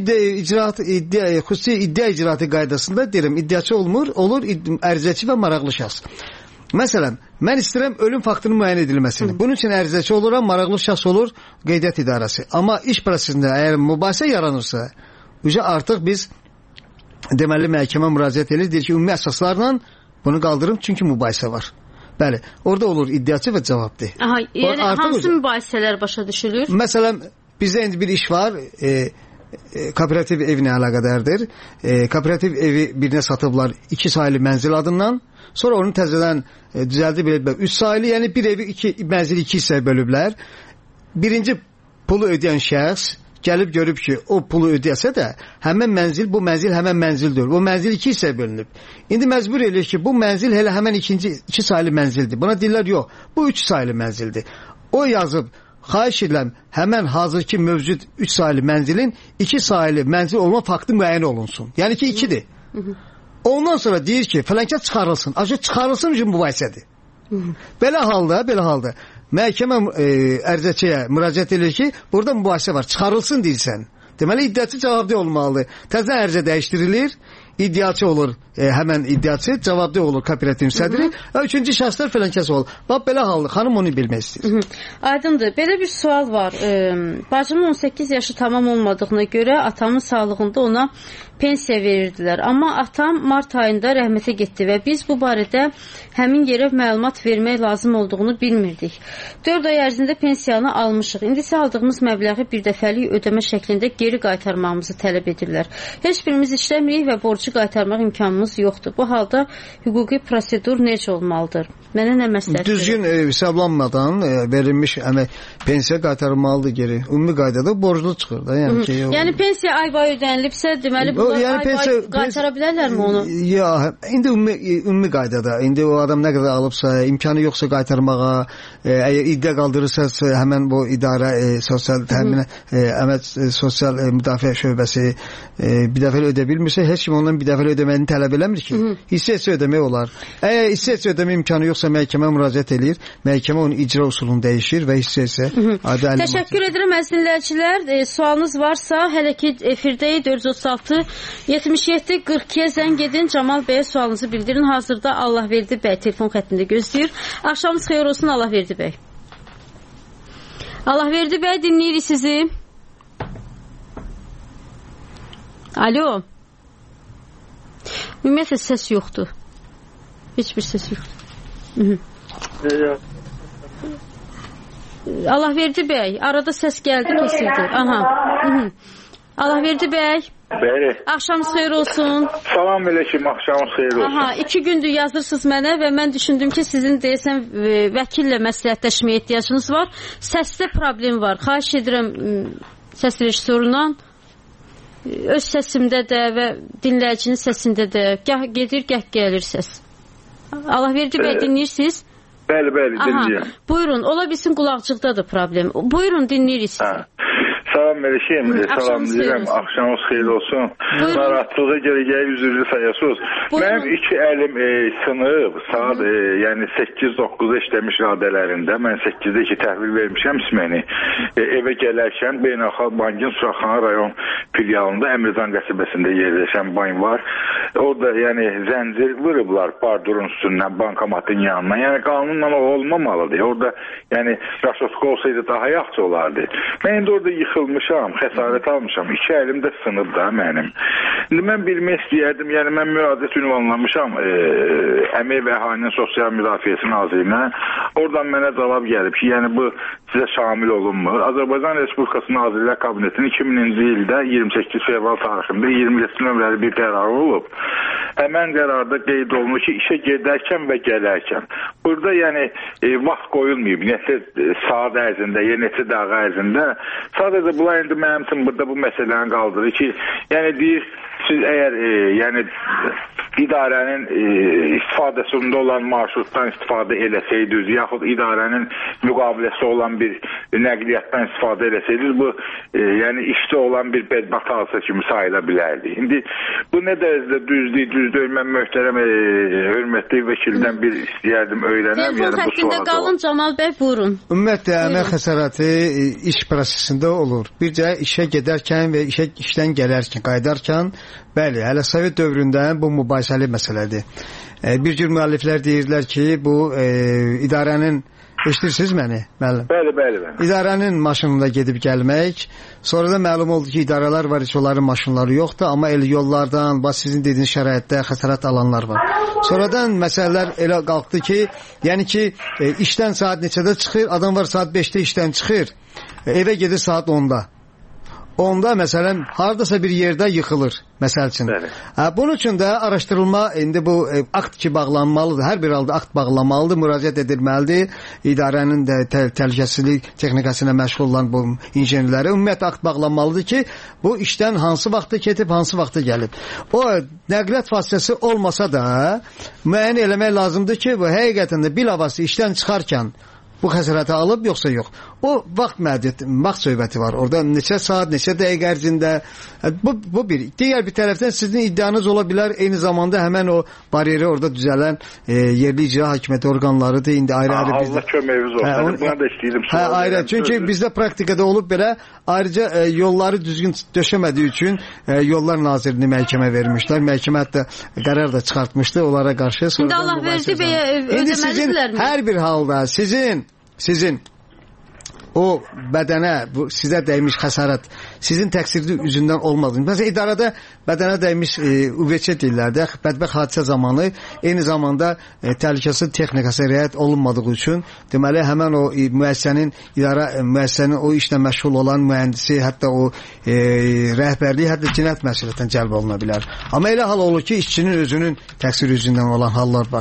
iddia icraatı qaydasında deyirəm, iddiaçı olur ərizəçi və maraqlı şəxs. Məsələn, mən istəyirəm ölüm faktının müəyyən edilməsini. Bunun üçün ərizəçi oluram, maraqlı şəxs olur, qeydiyyat idarəsi. Amma iş prosesində əgər mübahisə yaranırsa, artıq biz deməli məhkəmə müraciət edirik, deyir ki, ümumi əsaslarla bunu qaldırım, çünki mübahisə var. Bəli, orada olur iddiaçı və cavabdeh. Yəni hansı mübahisələr başa düşülür? Məsələn, bizdə indi bir iş var, kooperativ evinə əlaqədardır. Kooperativ evi birinə satıblar 2 saylı mənzil adından. Sonra onu təzədən düzəldib 3 saylı, yəni bir evi mənzili 2 hissəyə bölüblər. Birinci pulu ödəyən şəxs gəlib görüb ki, o pulu ödəyəsə də həmən mənzil, bu mənzil həmən mənzildir. O mənzil 2 hissəyə bölünüb. İndi məcbur edir ki, bu mənzil elə həmən 2 saylı mənzildir. Buna deyirlər, yox, bu 3 saylı mənzildir. O yazıb, xahiş edirəm, həmən hazırki mövcud 3 saylı mənzilin 2 saylı mənzil olma faktı müəyyən olunsun. Yəni ki, 2-dir. Ondan sonra deyir ki, fələnkət çıxarılsın. Ancaq çıxarılsın üçün mübahisədir. Belə halda məhkəmə ərizəçiyə müraciət edir ki, burada mübahisə var, çıxarılsın deyirsən. Deməli, iddiaçı cavabdeh olmalıdır. Təzə ərizə dəyişdirilir, iddiaçı olur, həmən iddiaçı, cavabdeh olur kooperativ sədri və üçüncü şəxslər fələnkəs olur. Bax, belə halda xanım onu bilmək istəyir. Aydındır. Belə bir sual var. Bacımın 18 yaşı tamam olmadığına görə atamın sağlığında ona pensiya verirdilər. Amma atam mart ayında rəhmətə getdi və biz bu barədə həmin yerə məlumat vermək lazım olduğunu bilmirdik. 4 ay ərzində pensiyanı almışıq. İndi isə aldığımız məbləği bir dəfəlik ödəmə şəklində geri qaytarmağımızı tələb edirlər. Heç birimiz işləmirik və borcu qaytarmaq imkanımız yoxdur. Bu halda hüquqi prosedur necə olmalıdır? Mənə nə məsləhət? Düzgün hesablanmadan verilmiş pensiya qaytarılmalıdır geri. Ümumi qaydada borclu çıxır da. Yəni pensiya ay boyu ödənilibsə, deməli bu onlar qaytara bilərlərmi onu? Ya, indi ümumi qaydada, indi o adam nə qədər alıbsa, imkanı yoxsa qaytarmağa, əgər iddia qaldırırsa, həmən bu idarə sosial təminat, əmək sosial müdafiə şöbəsi bir dəfə ödə bilmirsə, heç kim ondan bir dəfə ödəməyini tələb eləmir ki. Hissə ödəmək olar. Əgər hissə ödəmə imkanı yoxsa məhkəmə müraciət edir, məhkəmə onun icra usulunu dəyişir və hissə Təşəkkür edirəm əzizləyicilər. Sualınız varsa, hələ ki efirdəyik 436 77 42-yə zəng edin. Camal bəyə sualınızı bildirin. Hazırda Allahverdi bəy telefon xəttində gözləyir. Axşamınız xeyir olsun Allahverdi bəy. Allahverdi bəy, dinləyirik sizi. Alo. Ümumiyyətlə səs yoxdur. Heç bir səs yoxdur. Allahverdi bəy, arada səs gəldi, kesildi. Aha. Allahverdi bəy. Bəli. Axşamınız xeyir olsun. Salam əleykum, axşamınız xeyir olsun. Aha, 2 gündür yazırsınız mənə və mən düşündüm ki, sizin deyəsən vəkillə məsləhətləşməyə ehtiyacınız var. Səsdə problem var. Xahiş edirəm səs rejissorundan. Öz səsimdə də və dinləyicinin səsində də gah gedir, gah gəlir səs. Allahverdi bəy, dinləyirsiniz? Bəli, dinləyirəm. Buyurun, ola bilsin qulaqcıqdadır problem. Buyurun, dinləyirik sizi. Salam Melişim, salam deyirəm, axşamınız xeyir olsun. Narahatlığa gələcəyi üzrlü sayasınız. Mənim 2 əlim sınıb, saat yəni 8-9-da işləmiş radələrində, mən 8-də 2 təhvil vermişəm isməni. Evə gələrkən Beynəlxalq Bankın Suraxana rayon filialında Əmircan qəsəbəsində yerləşən bank var. Orada yəni zəncir vurublar bardurun üstündən, bankomatın yanına. Yəni qanunla o olmamalıdır. Orada yəni raşotka olsaydı daha yaxşı olardı. Mən indi orada yıxılmışam, xəsarət almışam. 2 əlim də sınıb da mənim. İndi mən bilmək istəyərdim, yəni mən müraciət ünvanlamışam Əmək və Əhalinin Sosial Müdafiəsi Nazirinə. Oradan mənə cavab gəlib ki, yəni bu sizə şamil olunmur. Azərbaycan Respublikası Nazirlər Kabinetinin 2000-ci ildə 28 fevral tarixində 27 nömrəli bir qərarı olub. Həmən qərarda qeyd olunur ki, işə gedərkən və gələrkən. Burada yəni vaxt qoyulmayıb, neçə saat ərzində, neçə dəqiqə ərzində. Sadəcə bunlar indi mənim üçün burada bu məsələni qaldırır ki, yəni deyir, siz əgər yəni idarənin istifadəsində olan marşrutdan istifadə eləsəydiniz, yaxud idarənin müqaviləsi olan bir nəqliyyatdan istifadə eləsəydiniz, bu yəni işdə olan bir bədbəxt hadisə kimi sayıla bilərdi. İndi bu nə dərəcədə düzdür, mən möhtərəm hörmətli vəkildən bir istəyərdim öyrənəm. Telefon xəttində qalın Camal bəy, buyurun. Ümumiyyətlə, əmək xəsarəti iş prosesində olur. Bircə işə gedərkən və işdən gələrkən, qayıdarkən, bəli, hələ Sovet dövründən bu mübahisəli məsələdir. Bir cür müəlliflər deyirlər ki, bu idarənin, eşitirsiniz məni? Bəli. İdarənin maşınında gedib gəlmək, sonra da məlum oldu ki, idarələr var, heç onların maşınları yoxdur, amma elə yollardan, sizin dediyiniz şəraitdə xəsarət alanlar var. Sonradan məsələlər elə qalxdı ki, yəni ki, işdən saat neçədə çıxır, adam var saat 5-də işdən çıxır, evə gedir saat 10-da. Onda məsələn hardasa bir yerdə yıxılır məsəl üçün. Bunun üçün də araşdırılma indi bu akt ki bağlanmalıdır. Hər bir halda akt bağlanmalıdır, müraciət edilməlidir. İdarənin də təhlükəsizlik texnikasına məşğul olan bu injenerlərə ümumiyyətlə akt bağlanmalıdır ki, bu işdən hansı vaxtda ketib, hansı vaxtda gəlib. O nəqliyyat vasitəsi olmasa da müəyyən eləmək lazımdır ki, bu həqiqətən də bilavasitə işdən çıxarkən bu xəsarəti alıb yoxsa yox. O vaxt söhbəti var. Orada neçə saat, neçə dəqiqə ərzində. Bu bir. Digər bir tərəfdən sizin iddianız ola bilər, eyni zamanda həmən o bariyeri orada düzələn yerli icra hakimiyyəti orqanlarıdır. İndi ayrı-ayrı bizdə. Allah köməyiniz olsun. Buna da istəyirəm. Ayrı. Çünki bizdə praktikada olub belə, ayrıca yolları düzgün döşəmədiyi üçün Yollar Nazirini məhkəmə vermişlər. Məhkəmə hətta qərar da çıxartmışdı onlara qarşı. İndi Allah verdi bəyə ödəməlidirlərmi? Hər bir halda sizin o bədənə, sizə dəymiş xəsarət sizin təqsirli üzündən olmadığını. Məsələn, idarədə bədənə dəymiş UVÇ deyirlərdə, bədbəxt hadisə zamanı eyni zamanda təhlükəsizlik texnikası riayət olunmadığı üçün deməli həmən o müəssisənin o işlə məşğul olan mühəndisi, hətta o rəhbərliyi, hətta cinayət məsuliyyətindən cəlb oluna bilər. Amma elə hal olur ki, işçinin özünün təqsiri üzündən olan hallar var.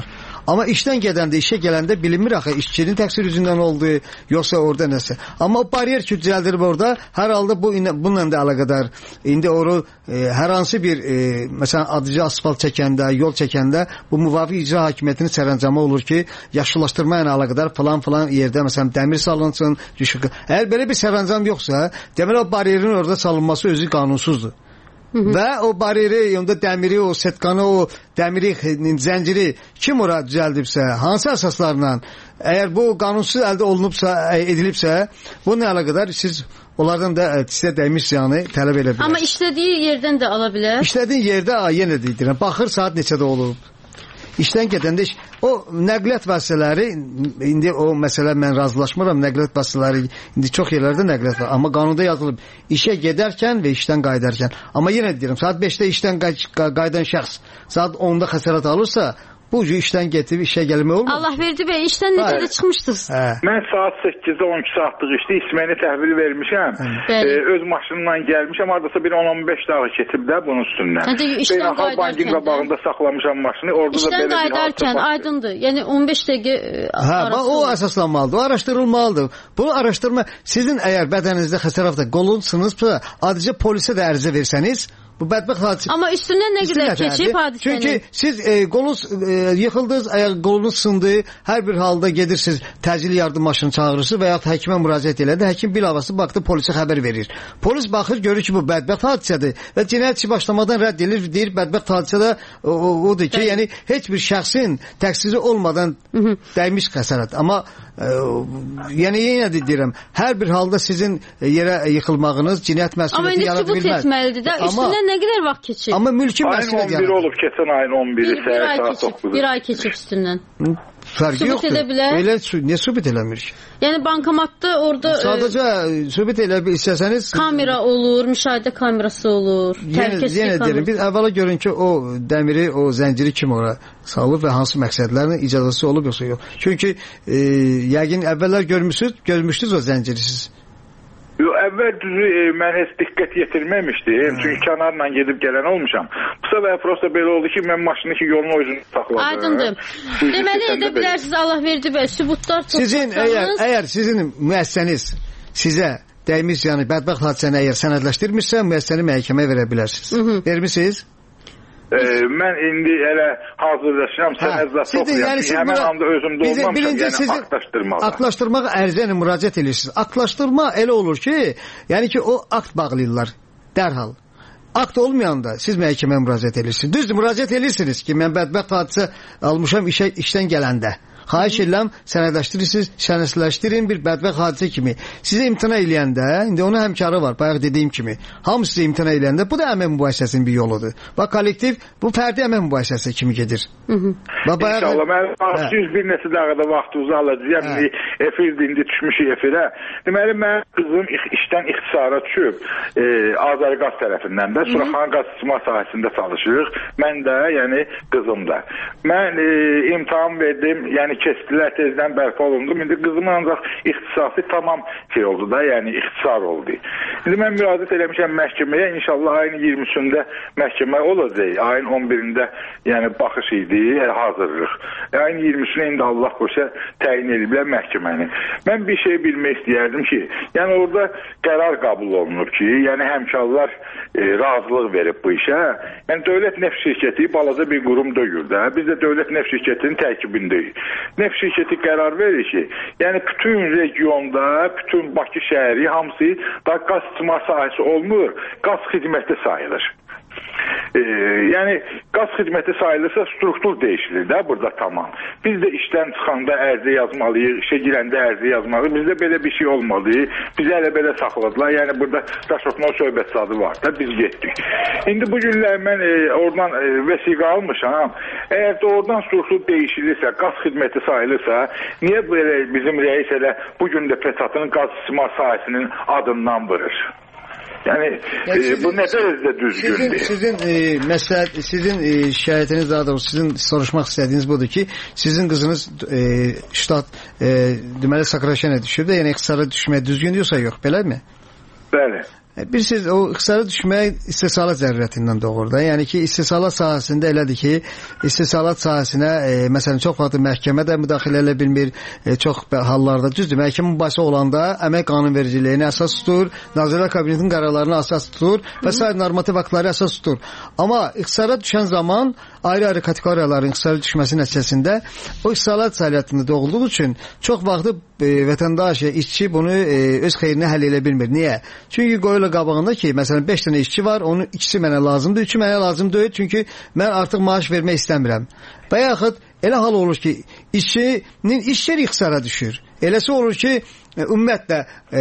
Amma işdən gedəndə, işə gələndə bilinmir axı işçinin təqsir üzündən oldu, yoxsa orada nəsə. Amma o bariyer ki düzəldilib orada, hər halda bununla da əlaqədar. İndi onu hər hansı bir məsələn adıcı asfalt çəkəndə, yol çəkəndə bu müvafiq icra hakimiyyətinin sərəncamı olur ki, yaşıllaşdırma ilə əlaqədar falan yerdə məsələn dəmir salınsın, düşük. Əgər belə bir sərəncam yoxsa, deməli o bariyerin orada salınması özü qanunsuzdur. Və o bariyeri, onda dəmiri, o setkanı, o dəmiri, zənciri kim ora düzəldibsə, hansı əsaslarla, əgər bu qanunsuz əldə olunubsa, edilibsə, bununla əlaqədar siz onlardan da sizə dəymiş ziyanı tələb edə bilər. Amma işlədiyi yerdən də ala bilər. İşlədiyi yerdə yenə deyirəm, baxır saat neçədə olub. İşdən gedəndə o nəqliyyat vasitələri, indi o məsələ mən razılaşmıram, nəqliyyat vasitələri indi çox yerlərdə nəqliyyat var, amma qanunda yazılıb işə gedərkən və işdən qayıdarkən. Amma yenə deyirəm, saat 5-də işdən qayıdan şəxs saat 10-da xəsarət alırsa, bu cür işdən getirib işə gəlmək olmaz. Allah verdi bəy, işdən necə də çıxmışdınız? Mən saat 8-də 12 saatlıq işdə isməni təhvil vermişəm. Öz maşınla gəlmişəm, haradasa bir 10-15 dağı keçib də bunun üstündən. Beynəlxalq bankin qabağında saxlamışam maşını. İşdən qayıdarkən aydındır. Yəni 15 dəqiqə arası. O əsaslanmalıdır, o araşdırılmalıdır. Bunu araşdırma, sizin əgər bədəninizdə xəsarət qolunsunuzsa, adicə polisə də ərizə versəniz, bu bədbəxt hadisə. Amma üstündən nə qədər keçib hadisənin? Çünki siz qolunuz yıxıldınız, qolunuz sındı, hər bir halda gedirsiniz, təcili yardım maşını çağırırsınız və ya həkimə müraciət elədi. Həkim bilavasitə baxdı, polisə xəbər verir. Polis baxır, görür ki, bu bədbəxt hadisədir və cinayət işi başlamadan rədd edilir, deyir bədbəxt hadisə də odur ki, yəni heç bir şəxsin təqsiri olmadan dəymiş xəsarət. Amma yəni yenə də deyirəm, hər bir halda sizin yerə yıxılmağınız cinayət məsuliyyəti yarada bilməz. Amma indi sübut etməlidir də, üstündən nə qədər vaxt keçib? Amma mülki məsuliyyət ayın 11 olub, keçən ayın 11-i saat 9-da. Bir ay keçib üstündən. Fərqi yoxdur. Elə niyə sübut eləmir ki? Yəni bankomatda orada sadəcə sübut elə istəsəniz kamera olur, müşahidə kamerası olur, təhlükəsizlik kamerası. Biz əvvəla görün ki, o dəmiri, o zənciri kim ora salıb və hansı məqsədlərlə icazəsi olub yoxsa yox. Çünki yəqin əvvəllər görmüşdünüz o zənciri siz. Əvvəl düzü mən heç diqqət yetirməmişdim. Çünki kənarla gedib gələn olmuşam. Bu səbəb prosta belə oldu ki, mən maşını ki yolun özünü saxladım. Aydındır. Deməli edə bilərsiniz, Allah verdi və sübutlar sizin əgər sizin müəssisəniz sizə dəymiş yəni bədbəxt hadisəni əgər sənədləşdirmirsə, müəssisəni məhkəməyə verə bilərsiniz. Vermisiniz? Mən indi elə hazırlaşıram, sənədlə toplayam. Həmən anda özümdə olmamışam, yəni aktlaşdırmağa. Aktlaşdırmağa ərizə ilə müraciət edirsiniz. Aktlaşdırma elə olur ki, yəni ki o akt bağlayırlar dərhal. Akt olmayanda siz məhkəməyə müraciət edirsiniz. Düzdür, müraciət edirsiniz ki, mən bədbəxt hadisə almışam işdən gələndə. Xahiş edirəm, sənədləşdirin bir bədbəxt hadisə kimi. Sizə imtina eləyəndə, indi onun həmkarı var, bayaq dediyim kimi. Hamı sizə imtina eləyəndə, bu da əmək mübahisəsinin bir yoludur. Bax, kollektiv, bu fərdi əmək mübahisəsi kimi gedir. İnşallah, mən 101 neçə dəqiqədə vaxtınızı alacağım. Efirdə indi düşmüşük efirə. Deməli, mən qızım işdən ixtisara düşüb, Azərqaz tərəfindən də, Suraxanı qaz istismar sahəsində çalışırıq. Mən də, yəni qızım da. Mən imtahan verdim, yəni keçdilər, tezdən bərpa olundu. İndi qızımın ancaq ixtisası tamam şey oldu da, yəni ixtisar oldu. İndi mən müraciət eləmişəm məhkəməyə, inşallah ayın 20-sində məhkəmə olacaq. Ayın 11-də yəni baxış idi, hazırlıq. Ayın 20-sünə indi Allah qoşa təyin ediblər məhkəməni. Mən bir şey bilmək istəyərdim ki, yəni orada qərar qəbul olunur ki, yəni həmkarlar razılıq verib bu işə. Yəni Dövlət Neft Şirkəti balaca bir qurum deyil də. Biz də Dövlət Neft Şirkətinin tərkibindəyik. Neft şirkəti qərar verir ki, yəni bütün regionda, bütün Bakı şəhəri hamısı da qaz istismar sahəsi olmur, qaz xidməti sayılır. Yəni qaz xidməti sayılırsa struktur dəyişilir də burada tamam. Biz də işdən çıxanda ərizə yazmalıyıq, işə girəndə ərizə yazmalıyıq. Bizdə belə bir şey olmadı. Bizi elə belə saxladılar. Yəni burada daşotma söhbət sadı var da biz getdik. İndi bu günlər mən oradan vəsiqə almışam. Əgər də oradan struktur dəyişilirsə, qaz xidməti sayılırsa, niyə belə bizim rəis elə bu gün də Pesatın qaz istismar sahəsinin adından vurur? Yəni bu nə dərəcədə düzgündür? Sizin şikayətiniz daha doğrusu sizin soruşmaq istədiyiniz budur ki, sizin qızınız ştat deməli Sakraşenə düşüb də, yəni ixtisara düşmək düzgün yoxsa yox, beləmi? Bəli. Bilirsiniz, o iqtisadi düşmək istehsalat zərurətindən doğur da. Yəni ki, istehsalat sahəsində elədir ki, istehsalat sahəsinə məsələn çox vaxt məhkəmə də müdaxilə edə bilmir. Çox hallarda düzdür. Məhkəmə mübahisə olanda əmək qanunvericiliyinə əsas tutur, Nazirlər Kabinetinin qərarlarına əsas tutur və sair normativ aktları əsas tutur. Amma iqtisada düşən zaman ayrı-ayrı kateqoriyaların iqtisadi düşməsi nəticəsində o istehsalat fəaliyyətində doğulduğu üçün çox vaxt vətəndaş, işçi bunu öz xeyrinə həll edə bilmir. Niyə? Çünki qoyurlar qabağında ki, məsələn 5 dənə işçi var, onun ikisi mənə lazımdır, 3-ü mənə lazım deyil, çünki mən artıq maaş vermək istəmirəm. Və yaxud elə hal olur ki, işçinin iş yeri ixtisara düşür. Eləsi olur ki, ümumiyyətlə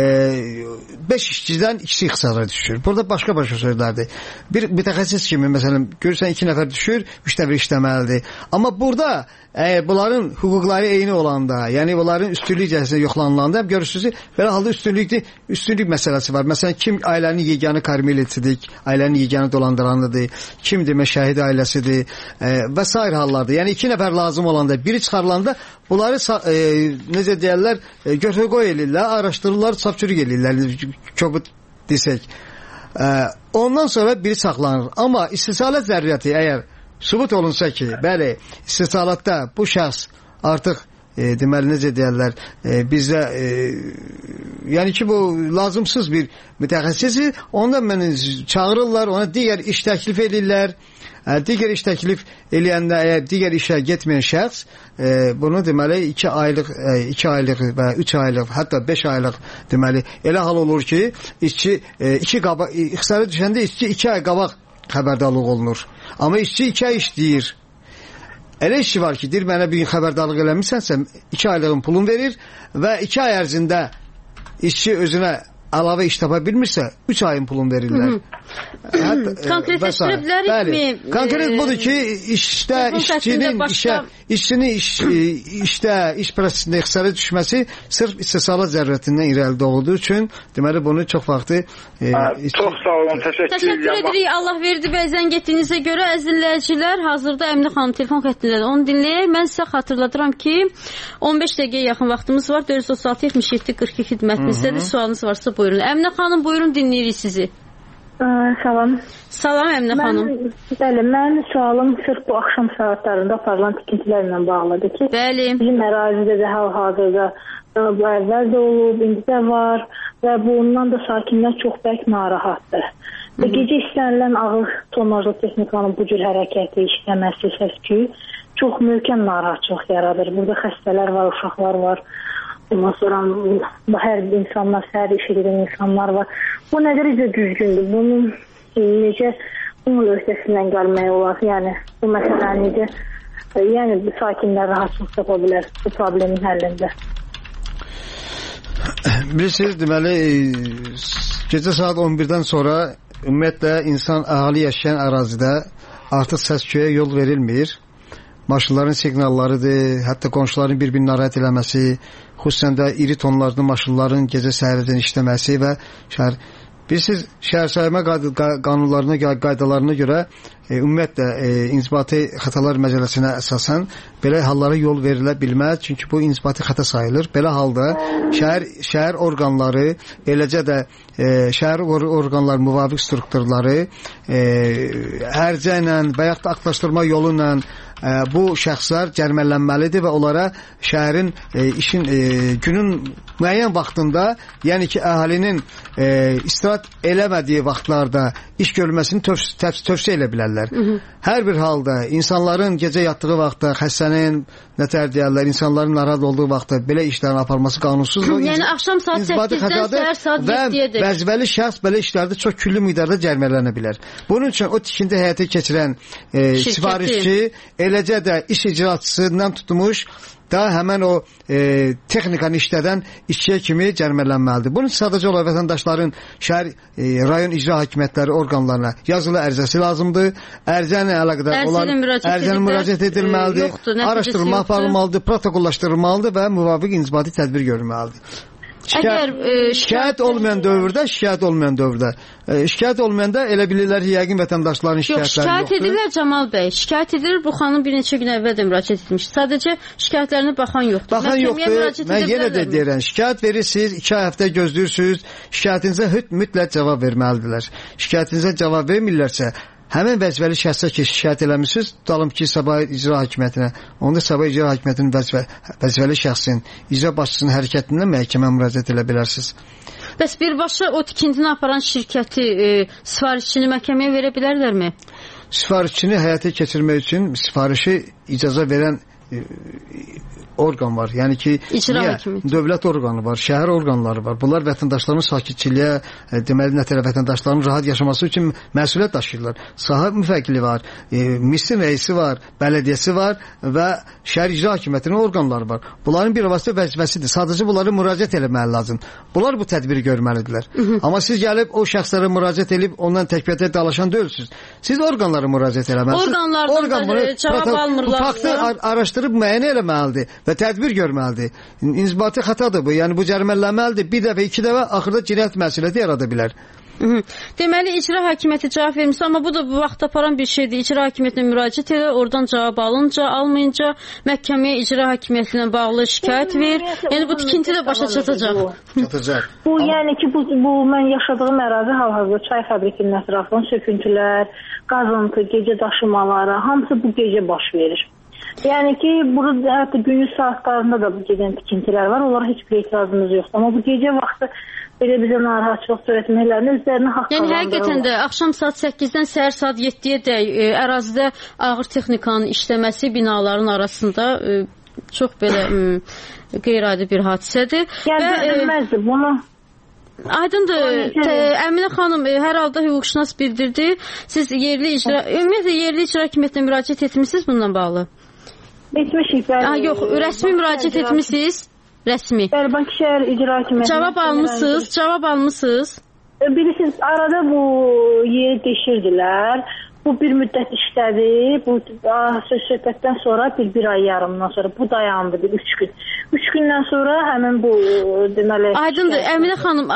5 işçidən ikisi ixtisara düşür. Burada başqa sözlərdir. Bir mütəxəssis kimi məsələn görürsən 2 nəfər düşür, 3 nəfər işləməlidir. Amma burada bunların hüquqları eyni olanda, yəni bunların üstünlük cəhətində yoxlanılanda görürsünüz ki, belə halda üstünlük məsələsi var. Məsələn, kim ailənin yeganə kormilisidir, ailənin yeganə dolandıranıdır, kim demək şəhid ailəsidir və sair hallarda. Yəni 2 nəfər lazım olanda, biri çıxarılanda bunları necə deyirlər, götür-qoy eləyirlər, araşdırırlar, çap-çürük eləyirlər, kobud desək. Ondan sonra biri saxlanır. Amma istehsalat zəruriyyəti əgər sübut olunsa ki, bəli, istehsalatda bu şəxs artıq deməli necə deyirlər, bizdə yəni ki, bu lazımsız bir mütəxəssisi, ondan məni çağırırlar, ona digər iş təklif edirlər. Digər iş təklif eləyəndə əgər digər işə getməyən şəxs bunu deməli 2 aylıq və 3 aylıq, hətta 5 aylıq deməli elə hal olur ki, işçi ixtisara düşəndə işçi 2 ay qabaq xəbərdarlıq olunur. Amma işçi 2 ay işləyir. Elə işçi var ki, deyir mənə bir gün xəbərdarlıq eləmirsənsə 2 aylığın pulunu verir və 2 ay ərzində işçi özünə əlavə iş tapa bilmirsə 3 ayın pulunu verirlər. Konkretləşdirə bilərikmi? Konkret budur ki, işçinin iş prosesində ixtisara düşməsi sırf istehsalat zərurətindən irəli doğduğu üçün deməli bunu çox vaxtı çox sağ olun, təşəkkür edirik. Allah verdi və zəng etdiyinizə görə əziz dinləyicilər, hazırda Əminə xanım telefon xəttindədir. Onu dinləyək. Mən sizə xatırladıram ki, 15 dəqiqəyə yaxın vaxtımız var. 436 77 42 xidmətinizdədir. Sualınız varsa buyurun. Əminə xanım, buyurun, dinləyirik sizi. Salam. Salam Əminə xanım. Bəli, mən sualım sırf bu axşam saatlarında aparılan tikintilərlə bağlıdır ki, bizim ərazidə də hal-hazırda bu əvvəl də olub, indi də var və bundan da sakinlər çox bərk narahatdır. Və gecə istənilən ağır tonajlı texnikanın bu cür hərəkəti, işləməsi, səs-küy çox möhkəm narahatçılıq yaradır. Burada xəstələr var, uşaqlar var. Ondan sonra hər insanlar, hər iş edən insanlar var. Bu nə dərəcə düzgündür? Bunun necə bunun öhdəsindən gəlmək olar? Yəni bu məsələ necə? Yəni sakinlər rahatsızlıq tapa bilər bu problemin həllində. Bilirsiniz, deməli gecə saat 11-dən sonra ümumiyyətlə insan əhali yaşayan ərazidə artıq səs-küyə yol verilmir. Maşınların siqnallarıdır, hətta qonşuların bir-birini narahat eləməsi, xüsusən də iri tonlarlı maşınların gecə səhərdən işləməsi və bilirsiniz, şəhər sayma qanunlarına, qaydalarına görə ümumiyyətlə inzibati xətalar məcəlləsinə əsasən belə hallara yol verilə bilməz, çünki bu inzibati xəta sayılır. Belə halda şəhər orqanları, eləcə də şəhər orqanları müvafiq strukturları hərcə ilə və yaxud da aktlaşdırma yolu ilə bu şəxslər cərimələnməlidir və onlara şəhərin işin günün müəyyən vaxtında, yəni ki, əhalinin istirahat eləmədiyi vaxtlarda iş görülməsini tövsiyə elə bilərlər. Hər bir halda insanların gecə yatdığı vaxtda, xəstənin nətər deyərlər, insanların narahat olduğu vaxtda belə işlərin aparılması qanunsuzdur. Yəni axşam saat 8-dən səhər saat 7-yədir. Və vəzifəli şəxs belə işlərdə çox küllü miqdarda cərimələnə bilər. Bunun üçün o tikinti həyata keçirən sifarişçi, eləcə də iş icraçısından tutmuş da həmən o texnikanı işlədən işçiyə kimi cərimələnməlidir. Bunun sadəcə olaraq vətəndaşların şəhər, rayon icra hakimiyyətləri orqanlarına yazılı ərizəsi lazımdır. Ərizə ilə əlaqədar olan ərizənin müraciət edilməlidir, araşdırılma aparılmalıdır, protokollaşdırılmalıdır və müvafiq inzibati tədbir görülməlidir. Şikayət olmayan dövrdə, şikayət olmayanda elə bilirlər ki, yəqin vətəndaşların şikayətləri yoxdur. Şikayət edirlər Camal bəy. Şikayət edilir, bu xanım bir neçə gün əvvəl də müraciət etmiş. Sadəcə şikayətlərinə baxan yoxdur. Baxan yoxdur. Mən yenə də deyirəm, şikayət verirsiniz, 2 həftə gözləyirsiniz, şikayətinizə mütləq cavab verməlidirlər. Şikayətinizə cavab vermirlərsə, həmin vəzifəli şəxsə ki, şikayət eləmişsiniz, tutalım ki, Sabah İcra Hakimiyyətinə, onda Sabah İcra Hakimiyyətinin vəzifəli şəxsin, icra başçısının hərəkətindən məhkəməyə müraciət edə bilərsiniz. Bəs birbaşa o tikintini aparan şirkəti, sifarişçini məhkəməyə verə bilərlərmi? Sifarişçini həyata keçirmək üçün sifarişi icaza verən orqan var. Yəni ki, dövlət orqanı var, şəhər orqanları var. Bunlar vətəndaşların sakitçiliyə, deməli nətərə vətəndaşların rahat yaşaması üçün məsuliyyət daşıyırlar. Sahə müvəkkili var, misin rəisi var, bələdiyyəsi var və şəhər icra hakimiyyətinin orqanları var. Bunların bir vasitə vəzifəsidir. Sadəcə bunları müraciət etməli lazım. Bunlar bu tədbiri görməlidirlər. Amma siz gəlib o şəxslərə müraciət edib ondan təkbətə dalaşan deyilsiniz. Siz orqanlara müraciət etməlisiniz. Orqanlardan cavab almırlar. Faktı araşdırıb müəyyən etməlidir və tədbir görməlidir. İnzibati xətadır bu. Yəni bu cərimələnməlidir. Bir dəfə, 2 dəfə axırda cinayət məsuliyyəti yarada bilər. Deməli icra hakimiyyəti cavab vermiş, amma bu da bu vaxt aparan bir şeydir. İcra hakimiyyətinə müraciət edir, oradan cavab almayınca məhkəməyə icra hakimiyyəti ilə bağlı şikayət ver. Yəni bu tikinti də başa çatacaq. Bu yəni ki, bu mən yaşadığım ərazi hal-hazırda çay fabrikinin ətrafından söküntülər, qazıntı, gecə daşımaları, hamısı bu gecə baş verir. Yəni ki, burada hətta gündüz saatlarında da bu gedən tikintilər var. Onlara heç bir etirazımız yoxdur. Amma bu gecə vaxtı belə bizə narahatçılıq törətməklərini özlərinə haqq qazandırırlar. Yəni həqiqətən də axşam saat 8-dən səhər saat 7-yə dək ərazidə ağır texnikanın işləməsi binaların arasında çox belə qeyri-adi bir hadisədir. Yəni bilməzdir bunu. Aydındır. Əminə xanım hər halda hüquqşünas bildirdi. Siz ümumiyyətlə yerli icra hakimiyyətinə müraciət etmisiniz bununla bağlı? Etmişik, bəli. Yox, rəsmi müraciət etmisiniz? Rəsmi. Bəli, şəhər icra hakimiyyətinə. Cavab almısınız? Bilirsiniz, arada bu yeri deşirdilər. Bu bir müddət işlədi. Bu söhbətdən sonra bir ay yarımdan sonra bu dayandı, 3 gün. 3 gündən sonra həmin bu deməli... Aydındır. Əminə xanım,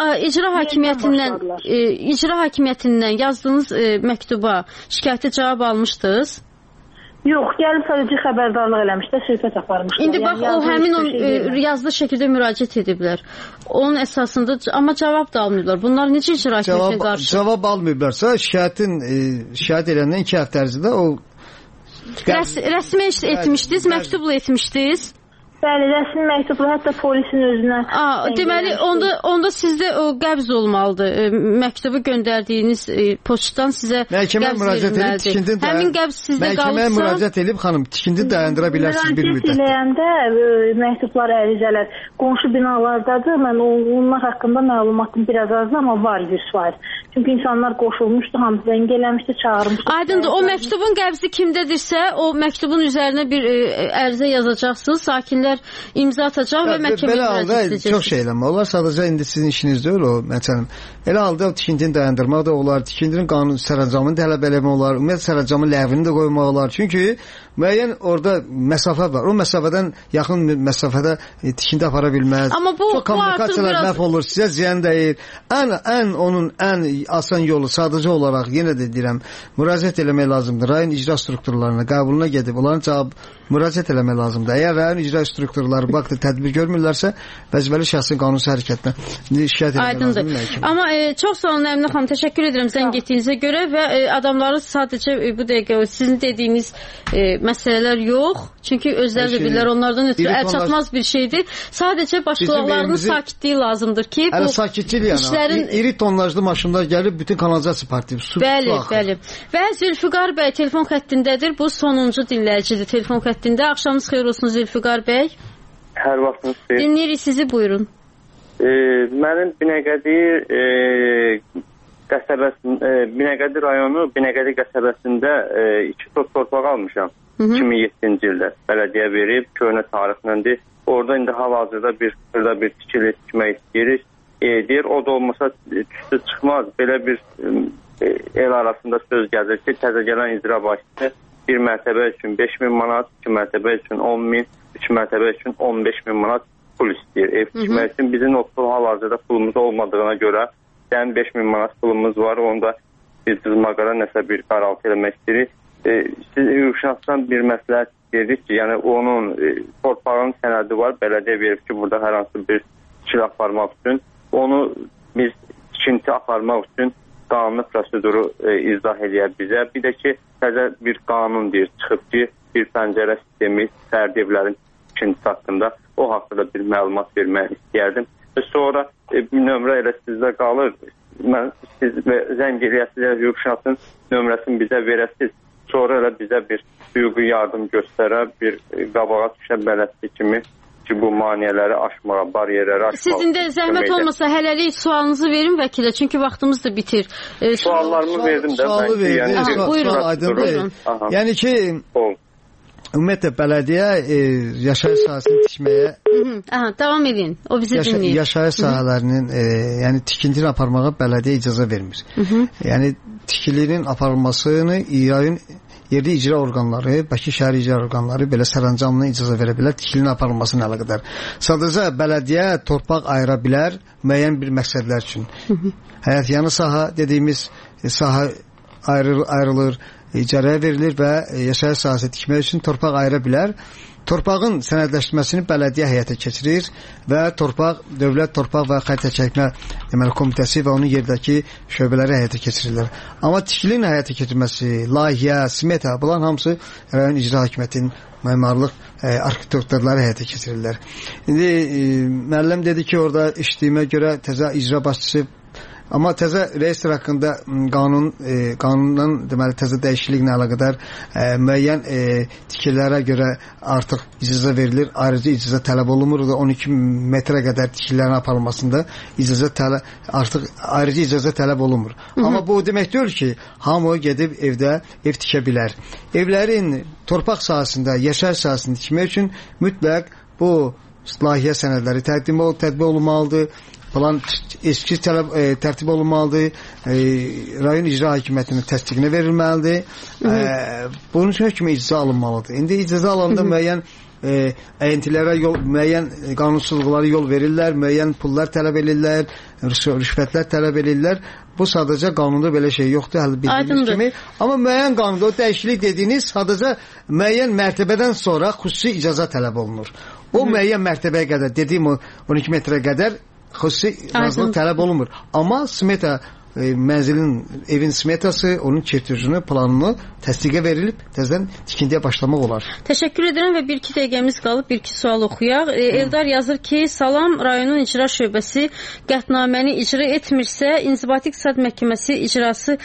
icra hakimiyyətindən yazdığınız məktuba, şikayətə cavab almışdınız? Yox, gəlib sadəcə xəbərdarlıq eləmişlər, söhbət aparmışlar. İndi bax, o həmin o yazılı şəkildə müraciət ediblər. Onun əsasında, amma cavab da almıyorlar. Bunlar necə icra hakimiyyətinə qarşı? Cavab almıyorlarsa, şikayət edəndən 2 həftə ərzində o... Rəsmi etmişdiniz, məktubla etmişdiniz. Bəli, rəsmi məktubla, hətta polisin özünə... Deməli, onda sizdə o qəbz olmalıdır. Məktubu göndərdiyiniz poçtdan sizə qəbz verilməlidir. Həmin qəbz sizdə qalıbsa... Məhkəməyə müraciət edib, xanım, tikintini dayandıra bilərsiniz bir müddətdə. Müraciət eləyəndə məktublar, ərizələr qonşu binalardadır. Mən onlar haqqında məlumatım biraz azdır, amma var 100%. Çünki insanlar qoşulmuşdu, hamısı zəng eləmişdi, çağırmışdı. Aydındır, o məktubun qəbzi kimdədirsə, o məktubun üzərinə bir ərizə yazacaqsınız, sakinlər imza atacaq və məhkəməyə müraciət edəcəksiniz. Çox şey eləmə. Onlar sadəcə indi sizin işiniz deyil o, məsələn. Elə halda tikintini dayandırmaq da olar, tikintinin qanun sərəncamını tələb eləmək olar, ümumiyyətlə sərəncamın ləğvini də qoymaq olar. Çünki müəyyən orada məsafə var. O məsafədən yaxın məsafədə tikinti apara bilməz. Amma bu kommunikasiyalar məhv olur, sizə ziyan dəyir. Onun ən asan yolu sadəcə olaraq yenə də deyirəm, müraciət eləmək lazımdır. Rayon icra strukturlarına, qəbuluna gedib onların cavab müraciət eləmək lazımdır. Əgər rayon icra strukturları vaxtı tədbir görmürlərsə, vəzifəli şəxsin qanunsuz hərəkətinə şikayət etmək lazımdır. Amma çox sağ olun Əminə xanım, təşəkkür edirəm zəng etdiyinizə görə və adamları sadəcə bu dəqiqə sizin dediyiniz məsələlər yox. Çünki özləri də bilirlər, onlardan ötürü əlçatmaz bir şeydir. Sadəcə başqalarının sakitliyi lazımdır ki, bu işlərin... İri tonlajlı maşınlar gəlib bütün kanalizasiya partiyib, su axır. Bəli. Və Zülfüqar bəy telefon xəttindədir. Bu sonuncu dinləyicidir telefon xəttində. Axşamınız xeyir olsun Zülfüqar bəy. Hər vaxtınız xeyir. Dinləyirik sizi, buyurun. Mənim Binəqədi rayonu Binəqədi qəsəbəsində 2 tot torpaq almışam. 2007-ci ildə bələdiyyə verib, köhnə tarixləndir. Orada indi hal-hazırda bir tikmək istəyirik. Deyir, o da olmasa üstü çıxmaz. Belə bir el arasında söz gəlir ki, təzə gələn icra başçısı bir mərtəbə üçün 5.000 manat, 2 mərtəbə üçün 10.000, 3 mərtəbə üçün 15.000 manat pul istəyir. Ev tikmək üçün bizim o hal-hazırda pulumuz olmadığına görə 5000 manat pulumuz var. Onu da biz cızmaqara nəsə bir qaraltı eləmək istəyirik. Siz hüquqşünasdan bir məsləhət dedik ki, yəni onun torpağın sənədi var, bələdiyyə verib ki, burada hər hansı bir tikili aparmaq üçün. Onu biz tikinti aparmaq üçün qanuni proseduru izah edir bizə. Bir də ki, təzə bir qanun deyir, çıxıb ki, bir pəncərə sistemi fərdi evlərin tikintisi haqqında, o haqqında bir məlumat vermək istəyərdim. Sonra nömrə elə sizdə qalır. Siz zəng eləyəsiniz, hüquqşünasın nömrəsini bizə verəsiniz. Sonra elə bizə bir hüquqi yardım göstərə, bir qabağa düşə bələdçi kimi ki, bu maniyələri aşmağa, bariyerləri aşmağa. Sizin də zəhmət olmasa hələlik sualınızı verin vəkilə, çünki vaxtımız da bitir. Suallarımı verdim də. Sualı verdim. Buyurun. Aydındır. Yəni ki, ümumiyyətlə bələdiyyə yaşayış sahəsini tikməyə davam edin. O bizi dinləyir. Yaşayış sahələrinin yəni tikintini aparmağa bələdiyyə icazə vermir. Yəni tikilinin aparılmasını rayon yerli icra orqanları, Bakı şəhər icra orqanları belə sərəncamına icazə verə bilər tikilinin aparılmasına əlaqədar. Sadəcə bələdiyyə torpaq ayıra bilər müəyyən bir məqsədlər üçün. Həyətyanı sahə dediyimiz sahə ayrılır, icarəyə verilir və yaşayış sahəsi tikmək üçün torpaq ayıra bilər. Torpağın sənədləşdirməsini bələdiyyə həyata keçirir və dövlət torpaq və xəritə çəkmə komitəsi və onun yerdəki şöbələri həyata keçirirlər. Amma tikilinin həyata keçirilməsi, layihə, smeta, bunların hamısı rayon icra hakimiyyətinin memarlıq arxitektorları həyata keçirirlər. İndi müəllim dedi ki, orada işlədiyimə görə təzə icra başçısı, amma təzə reyestr haqqında qanundan deməli təzə dəyişikliklə əlaqədar müəyyən tikililərə görə artıq icazə verilir. Ayrıca icazə tələb olunmur da 12 metrə qədər tikililərin aparılmasında artıq ayrıca icazə tələb olunmur. Amma bu demək deyil ki, hamı gedib evdə ev tikə bilər. Evlərin torpaq sahəsində, yaşayış sahəsində tikmək üçün mütləq bu layihə sənədləri tətbiq olunmalıdır. Plan eski tərtib olunmalıdır. Rayon icra hakimiyyətinin təsdiqinə verilməlidir. Bunun üçün hökmü icra alınmalıdır. İndi icra alanda müəyyən əyintilərə müəyyən qanunsuzluqlara yol verirlər, müəyyən pullar tələb edirlər, rüşvətlər tələb edirlər. Bu sadəcə qanunda belə şey yoxdur, bildiyimiz kimi. Amma müəyyən qanunda o dəyişiklik dediyiniz sadəcə müəyyən mərtəbədən sonra xüsusi icazə tələb olunur. O müəyyən mərtəbəyə qədər, dediyim o 12 metrə qədər xüsusi razılıq tələb olunmur. Amma smeta evin smetası, onun çertejini, planını təsdiqə verilib təzədən tikintiyə başlamaq olar. Təşəkkür edirəm və bir-iki dəqiqəmiz qalıb, bir-iki sual oxuyaq. Eldar yazır ki, salam, rayonun icra şöbəsi qətnaməni icra etmirsə, İnzibati İqtisad Məhkəməsi icraçı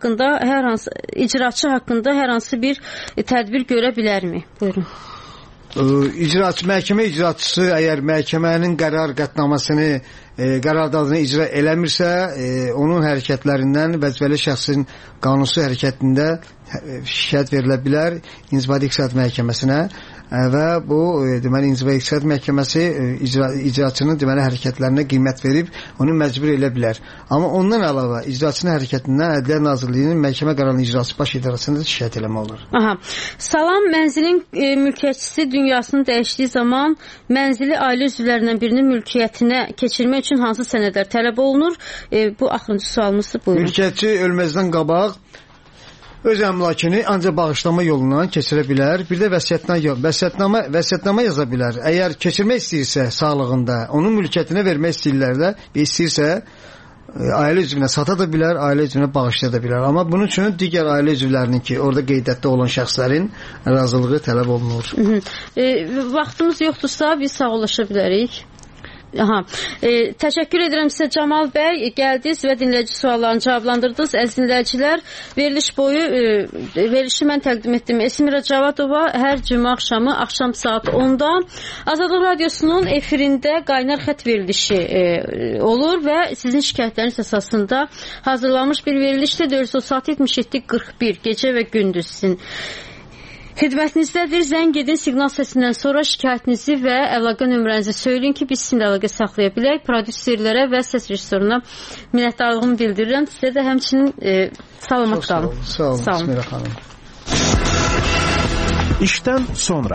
haqqında hər hansı bir tədbir görə bilərmi? Buyurun. Məhkəmə icraçısı əgər məhkəmənin qətnaməsini, qərardadını icra eləmirsə, onun hərəkətlərindən vəzifəli şəxsin qanunsuz hərəkətində şikayət verilə bilər İnzibati İqtisad Məhkəməsinə və bu deməli İnzibati İqtisad Məhkəməsi icraçının deməli hərəkətlərinə qiymət verib onu məcbur edə bilər. Amma ondan əlavə icraçının hərəkətindən Ədliyyə Nazirliyinin məhkəmə qərarının icrası baş idarəsində şikayət eləmək olur. Salam, mənzilin mülkiyyətçisi dünyasını dəyişdiyi zaman mənzili ailə üzvlərindən birinin mülkiyyətinə keçirmək üçün hansı sənədlər tələb olunur? Bu axırıncı sualımızdır. Buyurun. Mülkiyyətçi ölməzdən qabaq öz əmlakını ancaq bağışlama yolundan keçirə bilər. Bir də vəsiyyətnamə yaza bilər. Əgər keçirmək istəyirsə sağlığında, onun mülkiyyətinə vermək istəyirsə, ailə üzvünə sata da bilər, ailə üzvünə bağışlaya da bilər. Amma bunun üçün digər ailə üzvlərinin ki, orada qeydətdə olan şəxslərin razılığı tələb olunur. Vaxtımız yoxdursa, biz sağollaşa bilərik. Təşəkkür edirəm sizə Camal bəy, gəldiniz və dinləyici suallarını cavablandırdınız. Əziz dinləyicilər, verilişi mən təqdim etdim. Esmira Cavadova hər cümə axşam saat 10-da Azadlıq Radiosunun efirində qaynar xət verilişi olur və sizin şikayətləriniz əsasında hazırlanmış bir verilişdir. 437-41 gecə və gündüz sizin xidmətinizdədir. Zəng edin, siqnal səsindən sonra şikayətinizi və əlaqə nömrənizi söyləyin ki, biz sizinlə əlaqə saxlaya bilək. Prodüserlərə və səs rejissoruna minnətdarlığımı bildirirəm. Sizə də həmçinin salamat qalın. Sağ olun. Esmira xanım. İşdən sonra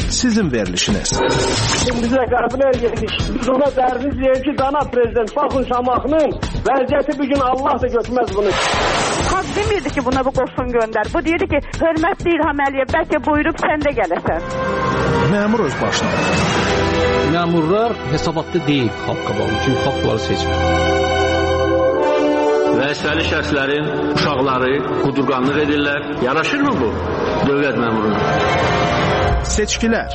sizin verilişiniz. Biz də qəbul edirik. Biz ona dərdiz deyir ki, cənab prezident, baxın Şamaxının vəziyyəti bir gün Allah da götürməz bunu. Xalq demirdi ki, buna bu qoşun göndər. Bu deyirdi ki, hörmətli İlham Əliyev, bəlkə buyurub sən də gələsən. Məmur öz başına. Məmurlar hesabatda deyil xalq qabağında, çünki xalq bunları seçmir. Vəzifəli şəxslərin uşaqları qudurqanlıq edirlər. Yaraşırmı bu dövlət məmuruna? Seçkilər.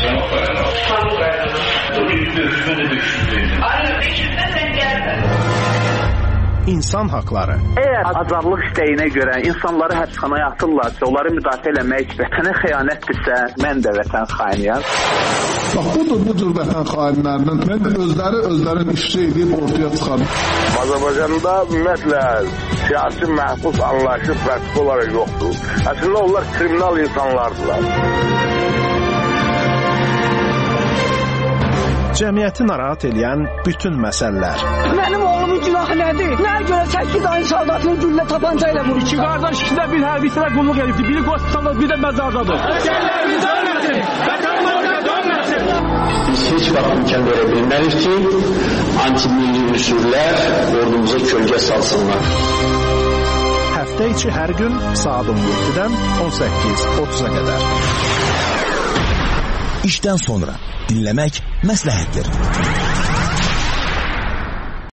İnsan haqları. Əgər azadlıq istəyinə görə insanları həbsxanaya atırlarsa, onları müdafiə eləmək vətənə xəyanətdirsə, mən də vətən xainiyəm. Bax, bu cür vətən xainlərinin mən özlərin işçi edib ortaya çıxarım. Azərbaycanda ümumiyyətlə siyasi məhbus anlayışı pratik olaraq yoxdur. Əslində onlar kriminal insanlardılar. Cəmiyyəti narahat edən bütün məsələlər. Mənim oğlumun günahı nədir? Nəyə görə 8 ayın soldatını güllə tapanca ilə vurur? İki qardaş ikisində bir hərbiçilərə qulluq edibdi. Biri qospitalda, bir də məzardadır. Əsgərlərimiz ölməsin! Vətəndaşlar ölməsin! Biz heç vaxt imkan verə bilmərik ki, antimilli üsullər ordumuza kölgə salsınlar. Həftə içi hər gün saat 17-dən 18:30-a qədər. İşdən sonra dinləmək məsləhətdir.